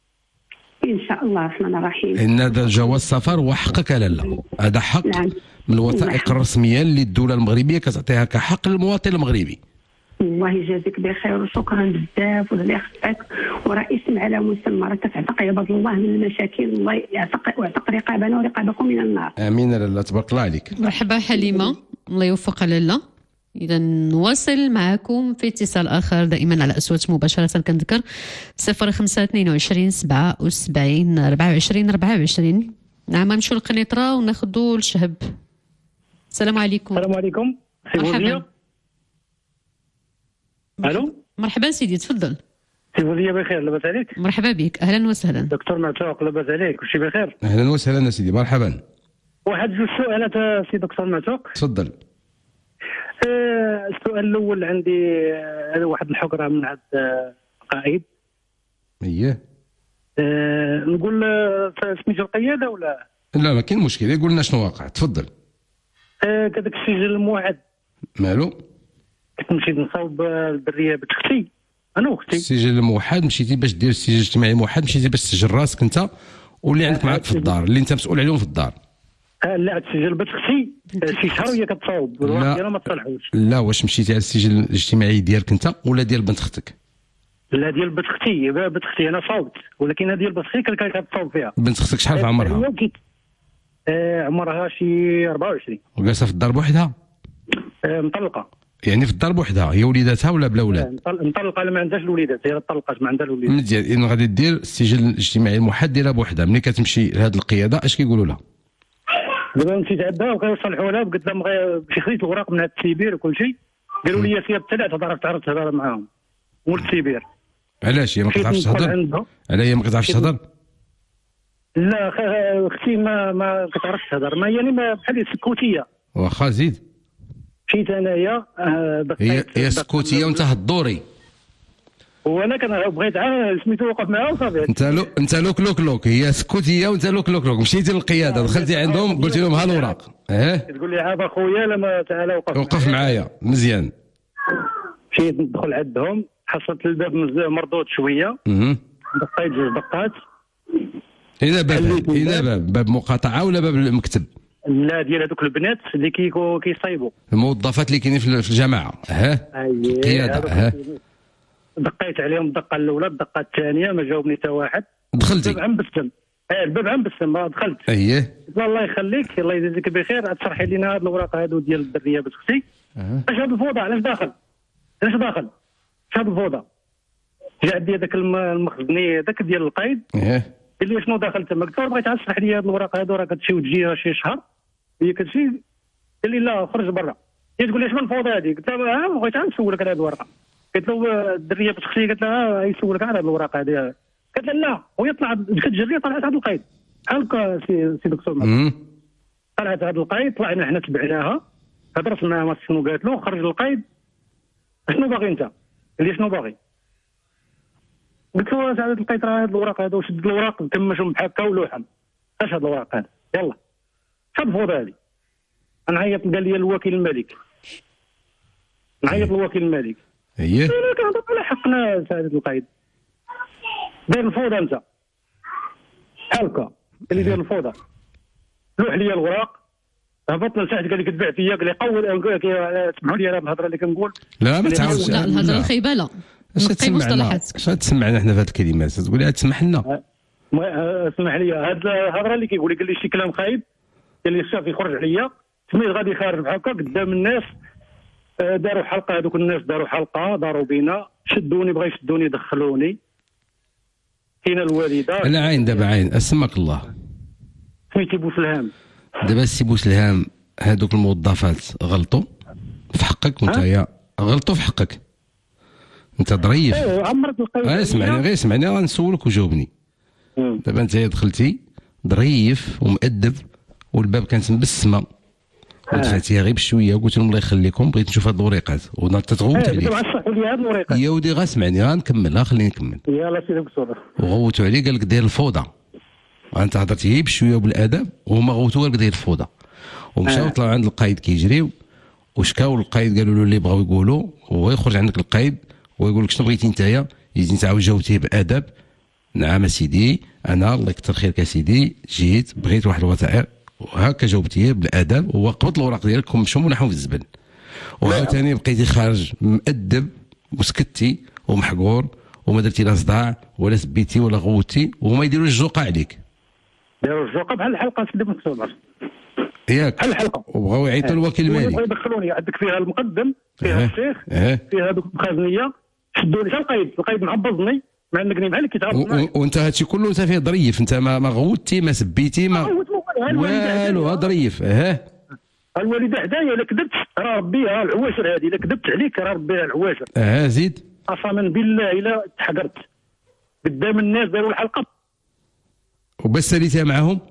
ان شاء الله الرحمن الرحيم. ان هذا جواز السفر هو حقك لاله، هذا حق من الوثائق الرسميه اللي الدوله المغربيه كتعطيها كحق للمواطن المغربي. الله يجازيك بخير وشكرا بزاف واللي خصك وراه اسم على مسمى، راه كتعتق عباد الله من المشاكل، الله يعتق ويعتق رقابنا ورقابكم من النار. امين لاله، تبارك الله عليك. مرحبا حليمه، الله يوفق لاله. إذا نواصل معكم في اتصال آخر دائما على أصوات مباشرة. كنذكر صفر خمسة اثنين وعشرين سبعة وسبعين أربعة وعشرين أربعة وعشرين. نعم نمشيو للقنيطرة وناخذوا الشهب. السلام عليكم. السلام عليكم. مرحبا. الو مرحبا سيدي، تفضل. سيفوزية بخير، لاباس عليك؟ مرحبا بك، أهلا وسهلا. دكتور معتوق، لاباس عليك؟ كلشي بخير؟ أهلا وسهلا سيدي، مرحبا. واحد جوج سؤالات سي دكتور معتوق. تفضل. آه السؤال الاول عندي، هذا آه واحد الحقره من عند آه قائد. اييه. آه نقول آه سميتو القياده ولا؟ لا ما كاين مشكل، يقول لنا شنو واقع. تفضل. آه كذاك السجل الموعد مالو؟ كنت مشيت نصاوب الدريه بنت اختي انا واختي. السجل الموحد مشيتي باش دير السجل الاجتماعي الموحد، مشيتي باش تسجل راسك انت واللي عندك معاك في الدار، اللي انت مسؤول عليهم في الدار. اه لا، تسجل بنت اختي شي شهر وهي كتصاوب والورق ديالها ما تصلحوش. لا، واش مشيتي على السجل الاجتماعي ديالك انت ولا ديال بنت اختك؟ لا ديال بنت اختي، بنت اختي انا صاوبت، ولكن هذه ديال بنت اختي كانت كتصاوب فيها. بنت اختك شحال في عمرها؟ آه عمرها شي أربعة وعشرين. وجالسه في الدار بوحدها؟ آه مطلقه. يعني في الدار بوحدها، هي وليداتها ولا بلا ولاد؟ آه مطلقه، لا ما عندهاش الوليدات، هي طلقات ما عندها الوليدات. مزيان، اذا غادي دير السجل الاجتماعي الموحد ديرها بوحدها. ملي كتمشي لهاد القياده اش كيقولوا لها؟ دابا مشيت عندها وكيصلحوا لها، قلت لهم مشي خديت الوراق من هاد السيبير وكل شيء، قالوا لي سير بثلاثه تعرف تعرف تهضر معاهم ولد السيبير. علاش هي ما كتعرفش تهضر؟ علاه هي ما كتعرفش تهضر؟ لا اختي ما ما كتعرفش تهضر، ما يعني ما بحال سكوتيه. واخا زيد. مشيت انايا آه هي هي سكوتيه وانت هالدوري. وانا كان بغيت عا سميتو وقف معاه وصافي. انت لو انت لوك لوك لوك، هي سكوتيه وانت لوك لوك لوك. مشيتي للقياده، دخلتي عندهم قلتي لهم ها الوراق. اه تقول لي عاد اخويا لما تعالى وقف وقف معايا. مزيان. مشيت ندخل عندهم، حصلت الباب مردود شويه. اها دقيت جوج دقات. هنا باب هنا باب باب مقاطعه ولا باب المكتب؟ لا ديال هذوك البنات اللي كيكو كيصايبوا، الموظفات اللي كاينين في الجماعه. ها القياده. ها دقيت عليهم الدقه الاولى، الدقه الثانيه ما جاوبني حتى واحد. دخلتي؟ الباب عم بسم. اه الباب عم بسم، ما دخلت. اييه. الله يخليك، الله يجازيك بخير، تشرحي لنا هاد الوراق هادو ديال الدريه بنت اختي. اش هاد الفوضى؟ علاش داخل؟ علاش داخل؟ اش هاد الفوضى؟ جا عندي هذاك المخزني هذاك ديال القايد. ايه. قال لي شنو داخل تما؟ قلت له بغيت تشرح لي هاد الوراق هادو، راه كتمشي وتجي شي شهر هي كتمشي. قال لي لا خرج برا. هي تقول لي شنو الفوضى هذه؟ قلت له اه بغيت نسولك على هاد الورقه. قلت له الدريه بنت اختي، قالت لها يسولك على هاد الوراق هذه. قالت له لا، وهي طلعت كتجري طلعت هاد القايد بحال هكا سي سي دكتور. طلعت هاد القايد، طلعنا حنا تبعناها، هضرت معاها شنو قالت له، خرج القايد. شنو باغي انت؟ قال لي شنو باغي؟ قلت له سعادة لقيت راه هاد الوراق هذا، وشد الوراق تمشهم بحال هكا ولوحهم. اش هاد الوراق هذا؟ يلا شاد الفوضى هادي. نعيط، قال لي الوكيل الملك، نعيط للوكيل الملك. اييه. انا كنهضر على حقنا سعادة القايد. داير الفوضى انت بحال هكا. قال لي داير الفوضى، لوح لي الوراق. هبطنا لتحت، قال لي كتبع فيا، قال لي قول، سمحوا لي انا الهضره اللي كنقول. لا ما تعاودش. لا الهضره الخايبه لا. اش تسمعنا؟ اش تسمعنا حنا في هذه الكلمات؟ تقول لي تسمح لنا. اسمح لي، هاد الهضره اللي كيقول لي، قال لي شي كلام خايب، قال لي الشاف يخرج عليا، سميت غادي خارج بحال هكا قدام الناس. داروا حلقه، هذوك الناس داروا حلقه، داروا بينا، شدوني، بغا يشدوني، دخلوني. كاينه الوالده. لا عين دابا عين، اسمك الله. سميتي بوسلهام. دابا السي بوسلهام، هذوك الموظفات غلطوا في حقك وانت يا غلطوا في حقك. انت ظريف. ايوا عمرت القضيه. غير اسمعني غير اسمعني غنسولك وجاوبني. دابا انت دخلتي ظريف ومؤدب، والباب كانت مبسمه، ودفعتيها غير بشويه، وقلت لهم الله يخليكم بغيت نشوف هاد الوريقات، ونضت تغوت عليك. يا ودي غاسمعني غنكمل، ها خليني نكمل. يلاه سيدي دكتور. وغوتوا عليه، قال لك داير الفوضى. انت هضرتي غير بشويه وبالادب، وهما غوتوا قال لك داير الفوضى. ومشاو آه. طلعوا عند القايد كيجريو، وشكاو للقايد، قالوا له اللي بغاو يقولوا، هو يخرج عندك القايد ويقول لك شنو بغيتي نتايا. يجي انت عاود جاوبتيه بادب. نعم سيدي، انا الله يكثر خيرك سيدي، جيت بغيت واحد الوثائق، وهكا جاوبتيه بالادب، وهو قبض الوراق ديالك ومشاو ونحو في الزبل. وعاوتاني بقيتي خارج مؤدب وسكتي ومحقور وما درتي لا صداع ولا سبيتي ولا غوتي وهما يديروا الجوقه عليك. داروا الجوقه بحال الحلقه سيدي مكتوب ياك بحال الحلقه وبغاو يعيطوا الوكيل المالي يدخلوني عندك فيها المقدم فيها أه. الشيخ أه. فيها دوك الخزنيه شدوني حتى القايد القايد معبزني مع انني بحال كيتعرف وانت هادشي كله انت فيه ظريف انت ما ما غوتي ما سبيتي ما والو ظريف اه الوالده حدايا الا كذبت راه ربي راه العواشر هذه الا كذبت عليك راه ربي راه العواشر اه زيد قسما بالله الا تحقرت قدام الناس داروا الحلقه وبس ساليتها معاهم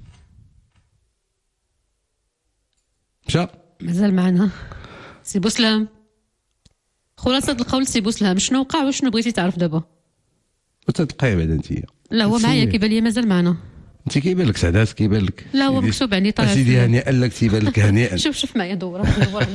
مشى مازال معنا سي بوسلام. خلاصة القول سي بوسلام شنو وقع وشنو بغيتي تعرف دابا؟ وتتلقاي بعدا انت؟ لا هو معايا كيبان لي مازال معنا. انت كيبان لك سعدات كيبان لك لا هو مكتوب عليه طالع سيدي هنيئا لك تيبان لك هنيئا. شوف شوف معايا دورة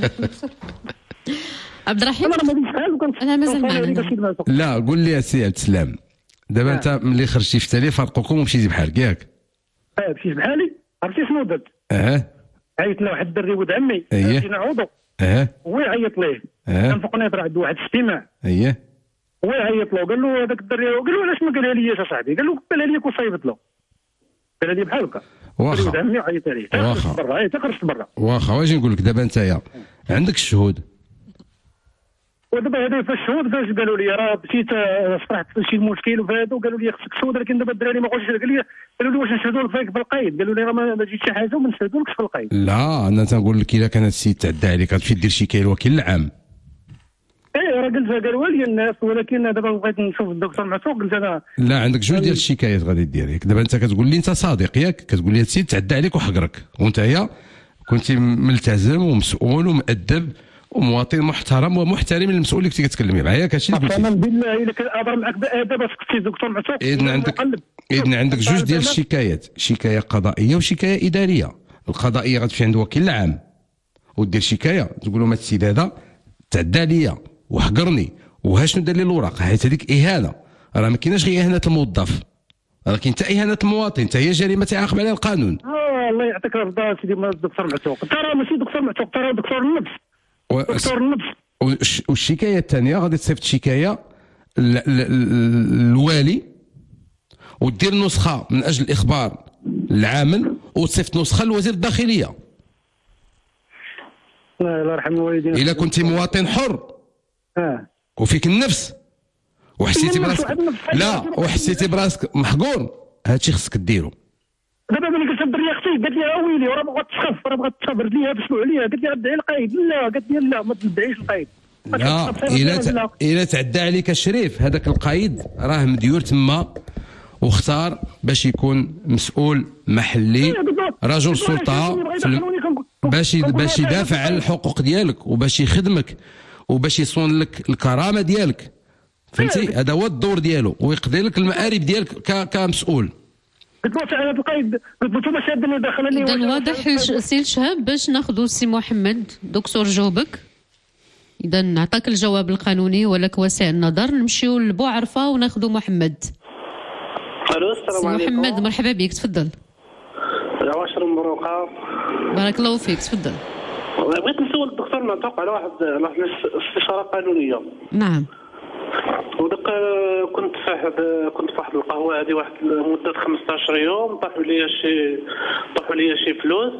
عبد الرحيم انا مازال معنا. لا قول لي السي عبد السلام دابا انت ملي خرجتي في التالي فرقوكم ومشيتي بحالك ياك؟ اه مشيت بحالي. عرفتي شنو درت؟ اه عيط لنا واحد الدري ولد عمي جينا عوضو اه هو يعيط ليه كان فوق نيطر عنده واحد الاجتماع اييه هو يعيط له قال له هذاك الدري قال له علاش ما قالها ليش اصاحبي؟ قال له قالها لي وصايبت له قال لي بحال هكا واخا ولد عمي عيط عليه واخا برا عيط خرجت برا واخا واش نقول لك دابا انت عندك الشهود ودابا هذا في الشهود فاش قالوا لي راه مشيت صرحت في شي مشكل وفهذا وقالوا لي خصك تشهد ولكن دابا الدراري ما بغاوش قال لي قالوا لي واش نشهدوا لك في القايد قالوا لي راه ما جيت شي حاجه وما نشهدولكش في القايد. لا انا تنقول لك الا كان السيد تعدى عليك غتمشي دير شكايه الوكيل العام. ايه راه قلتها قالوا لي الناس ولكن دابا بغيت نشوف الدكتور معتوق قلت انا لا عندك جوج ديال الشكايات غادي دير ياك دابا انت كتقول لي انت صادق ياك كتقول لي السيد تعدى عليك وحقرك وانت هي كنتي ملتزم ومسؤول ومؤدب ومواطن محترم ومحترم للمسؤول اللي كنتي كتكلمي معاه ياك هادشي اللي قلتي. قسما بالله الا كنهضر معاك بادب سكتي دكتور معتوق. اذن عندك اذن عندك جوج ديال الشكايات شكايه قضائيه وشكايه اداريه. القضائيه غتمشي عند الوكيل العام ودير شكايه تقول لهم السيد هذا تعدى عليا وحقرني وها شنو دار لي الوراق حيت هذيك اهانه راه ما كايناش غير اهانه الموظف راه كاين حتى اهانه المواطن حتى هي جريمه تعاقب عليها القانون. اه الله يعطيك الرضا سيدي الدكتور معتوق ترى ماشي دكتور معتوق ترى دكتور النفس و... دكتور النفس. والشكايه الثانيه غادي تصيفط شكايه للوالي ودير نسخه من اجل الاخبار العامل وتصيفط نسخه لوزير الداخليه. الله يرحم والدينا. الا كنتي مواطن حر اه وفيك النفس وحسيتي براسك لا وحسيتي براسك محقور هادشي خصك ديرو. دابا ملي قلت الدريه اختي قالت لي ويلي وراه بغات تسخف راه بغات تخبر ليها تسمعوا عليها قالت لي غدعي القايد لا قالت لي لا ما تدعيش القايد. لا الا الا تعدى عليك الشريف هذاك القايد راه مديور تما واختار باش يكون مسؤول محلي رجل سلطه باش باش يدافع على الحقوق ديالك وباش يخدمك وباش يصون لك الكرامه ديالك فهمتي. هذا هو الدور ديالو ويقضي لك المآرب ديالك كمسؤول. قلت له على القايد قلت له انتم شادين داخلني. اذا واضح سي الشهاب باش ناخذوا السي محمد دكتور جاوبك. اذا نعطاك الجواب القانوني ولك واسع النظر نمشيو لبوعرفه وناخذوا محمد. الو السلام عليكم. محمد مرحبا بك تفضل. عواشر مبروكه. بارك الله فيك تفضل. بغيت نسول الدكتور معتوق على واحد على واحد الاستشاره قانونيه. نعم. ودق كنت في واحد كنت في واحد القهوه هذه واحد مده خمسطاش يوم طاحوا لي شي طاحوا لي شي فلوس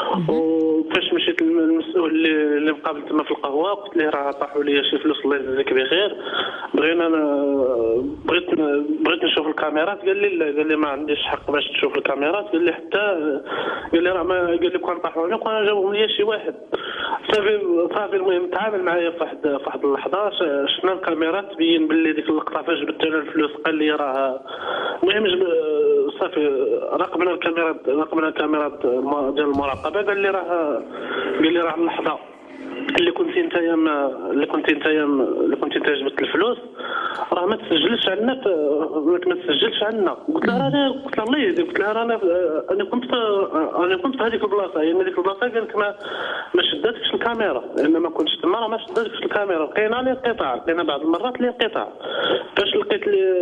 وفاش مشيت للمسؤول اللي اللي مقابل تما في القهوه قلت له راه طاحوا لي شي فلوس الله يجزيك بخير بغينا انا بغيت بغيت نشوف الكاميرات قال لي لا قال لي ما عنديش حق باش تشوف الكاميرات قال لي حتى قال لي راه ما قال لي كون طاحوا لي وانا جاوبهم لي شي واحد صافي صافي المهم تعامل معايا في واحد في واحد اللحظه شفنا الكاميرات تبين باللي ديك اللقطه فاش جبت له الفلوس قال لي راه المهم صافي راقبنا الكاميرات راقبنا الكاميرات ديال المراقبه قال لي راه قال لي راه اللحظه اللي كنت انت اللي كنت انت اللي كنت انت جبت الفلوس راه ما تسجلش عندنا ما تسجلش عندنا قلت له انا قلت له الله يهديك قلت له انا انا كنت انا كنت في هذيك البلاصه يعني هذيك البلاصه قال لك ما ما شداتكش الكاميرا لان ما كنتش تما راه ما شداتكش الكاميرا لقينا لي انقطاع لقينا بعض المرات لي انقطاع فاش لقيت لي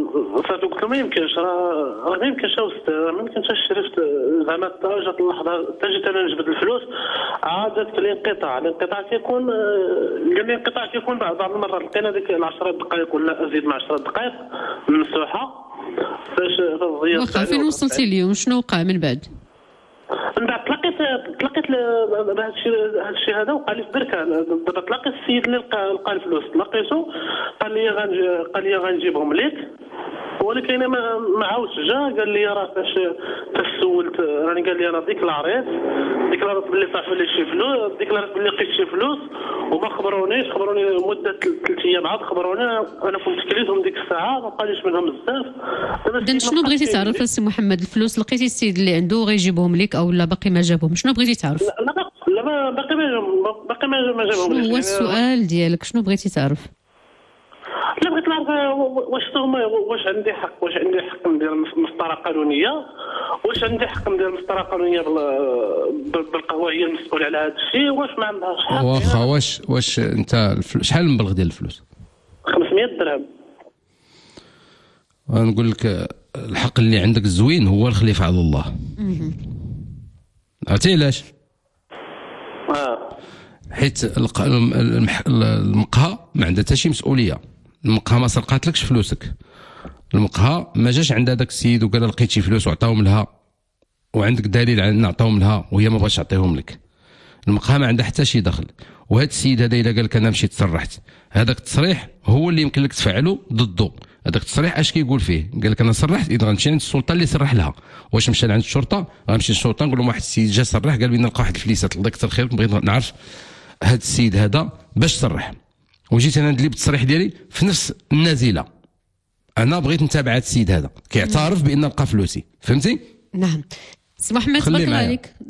صافي قلت له ما يمكنش، راه ما يمكنش راه ما يمكنش شرفت زعما حتى جات اللحظه حتى جيت انا نجبد الفلوس عادت الانقطاع. الانقطاع كيكون قال لي الانقطاع كيكون بعض بعض المرات لقينا ديك العشرة دقائق ولا ازيد من عشرة دقائق ممسوحه. فاش واخا فين وصلتي اليوم؟ شنو وقع من بعد؟ من بعد تلاقيت تلاقيت هذا الشيء هذا الشيء هذا وقع لي في بركان. دابا تلاقيت السيد اللي لقى لقى الفلوس، تلاقيته قال لي غنجي قال لي غنجيبهم ليك، ولكن انا ما ما عاودش جا. قال لي راه فاش فاش سولت راني قال لي انا ديكلاريت ديكلاريت باللي صافي لي شي فلوس، ديكلاريت باللي لقيت شي فلوس وما خبرونيش. خبروني مده ثلاث ايام عاد خبروني، انا كنت كليتهم ديك الساعه ما بقاليش منهم بزاف. اذا شنو بغيتي تعرف السي محمد؟ الفلوس لقيتي السيد اللي عنده غيجيبهم لك او لا باقي ما جابهم؟ شنو بغيتي تعرف؟ لا لا لا باقي ما باقي ما جابهم ليش. شنو هو السؤال ديالك؟ شنو بغيتي تعرف؟ لا بغيت نعرف واش هما واش عندي حق واش عندي حق ندير مسطره قانونيه، واش عندي حق ندير مسطره قانونيه بالقهوه هي المسؤوله على هذا الشيء، واش ما عندهاش حق. واخا واش واش انت شحال المبلغ ديال الفلوس؟ خمسمية درهم. نقول لك الحق اللي عندك الزوين هو الخليفه على الله. عرفتي علاش؟ اه حيت المقهى ما عندها حتى شي مسؤوليه. المقهى ما سرقاتلكش فلوسك، المقهى ما جاش عند هذاك السيد وقال لقيت شي فلوس وعطاهم لها وعندك دليل على ان عطاهم لها وهي ما بغاتش تعطيهم لك. المقهى ما عندها حتى شي دخل. وهذا السيد هذا الا قال لك انا مشيت تسرحت، هذاك التصريح هو اللي يمكن لك تفعله ضده. هذاك التصريح اش كيقول فيه؟ قال لك انا صرحت، اذا غنمشي عند السلطه اللي صرح لها. واش مشى عند الشرطه؟ غنمشي للشرطه نقول لهم واحد السيد جا صرح قال بينا لقى واحد الفليسات، الله يكثر خيرك بغيت نعرف هذا السيد هذا باش صرح. وجيت انا ندلي بالتصريح ديالي في نفس النازله. انا بغيت نتابع هذا السيد هذا كيعترف بان لقى فلوسي، فهمتي؟ نعم. سي محمد تبارك الله عليك.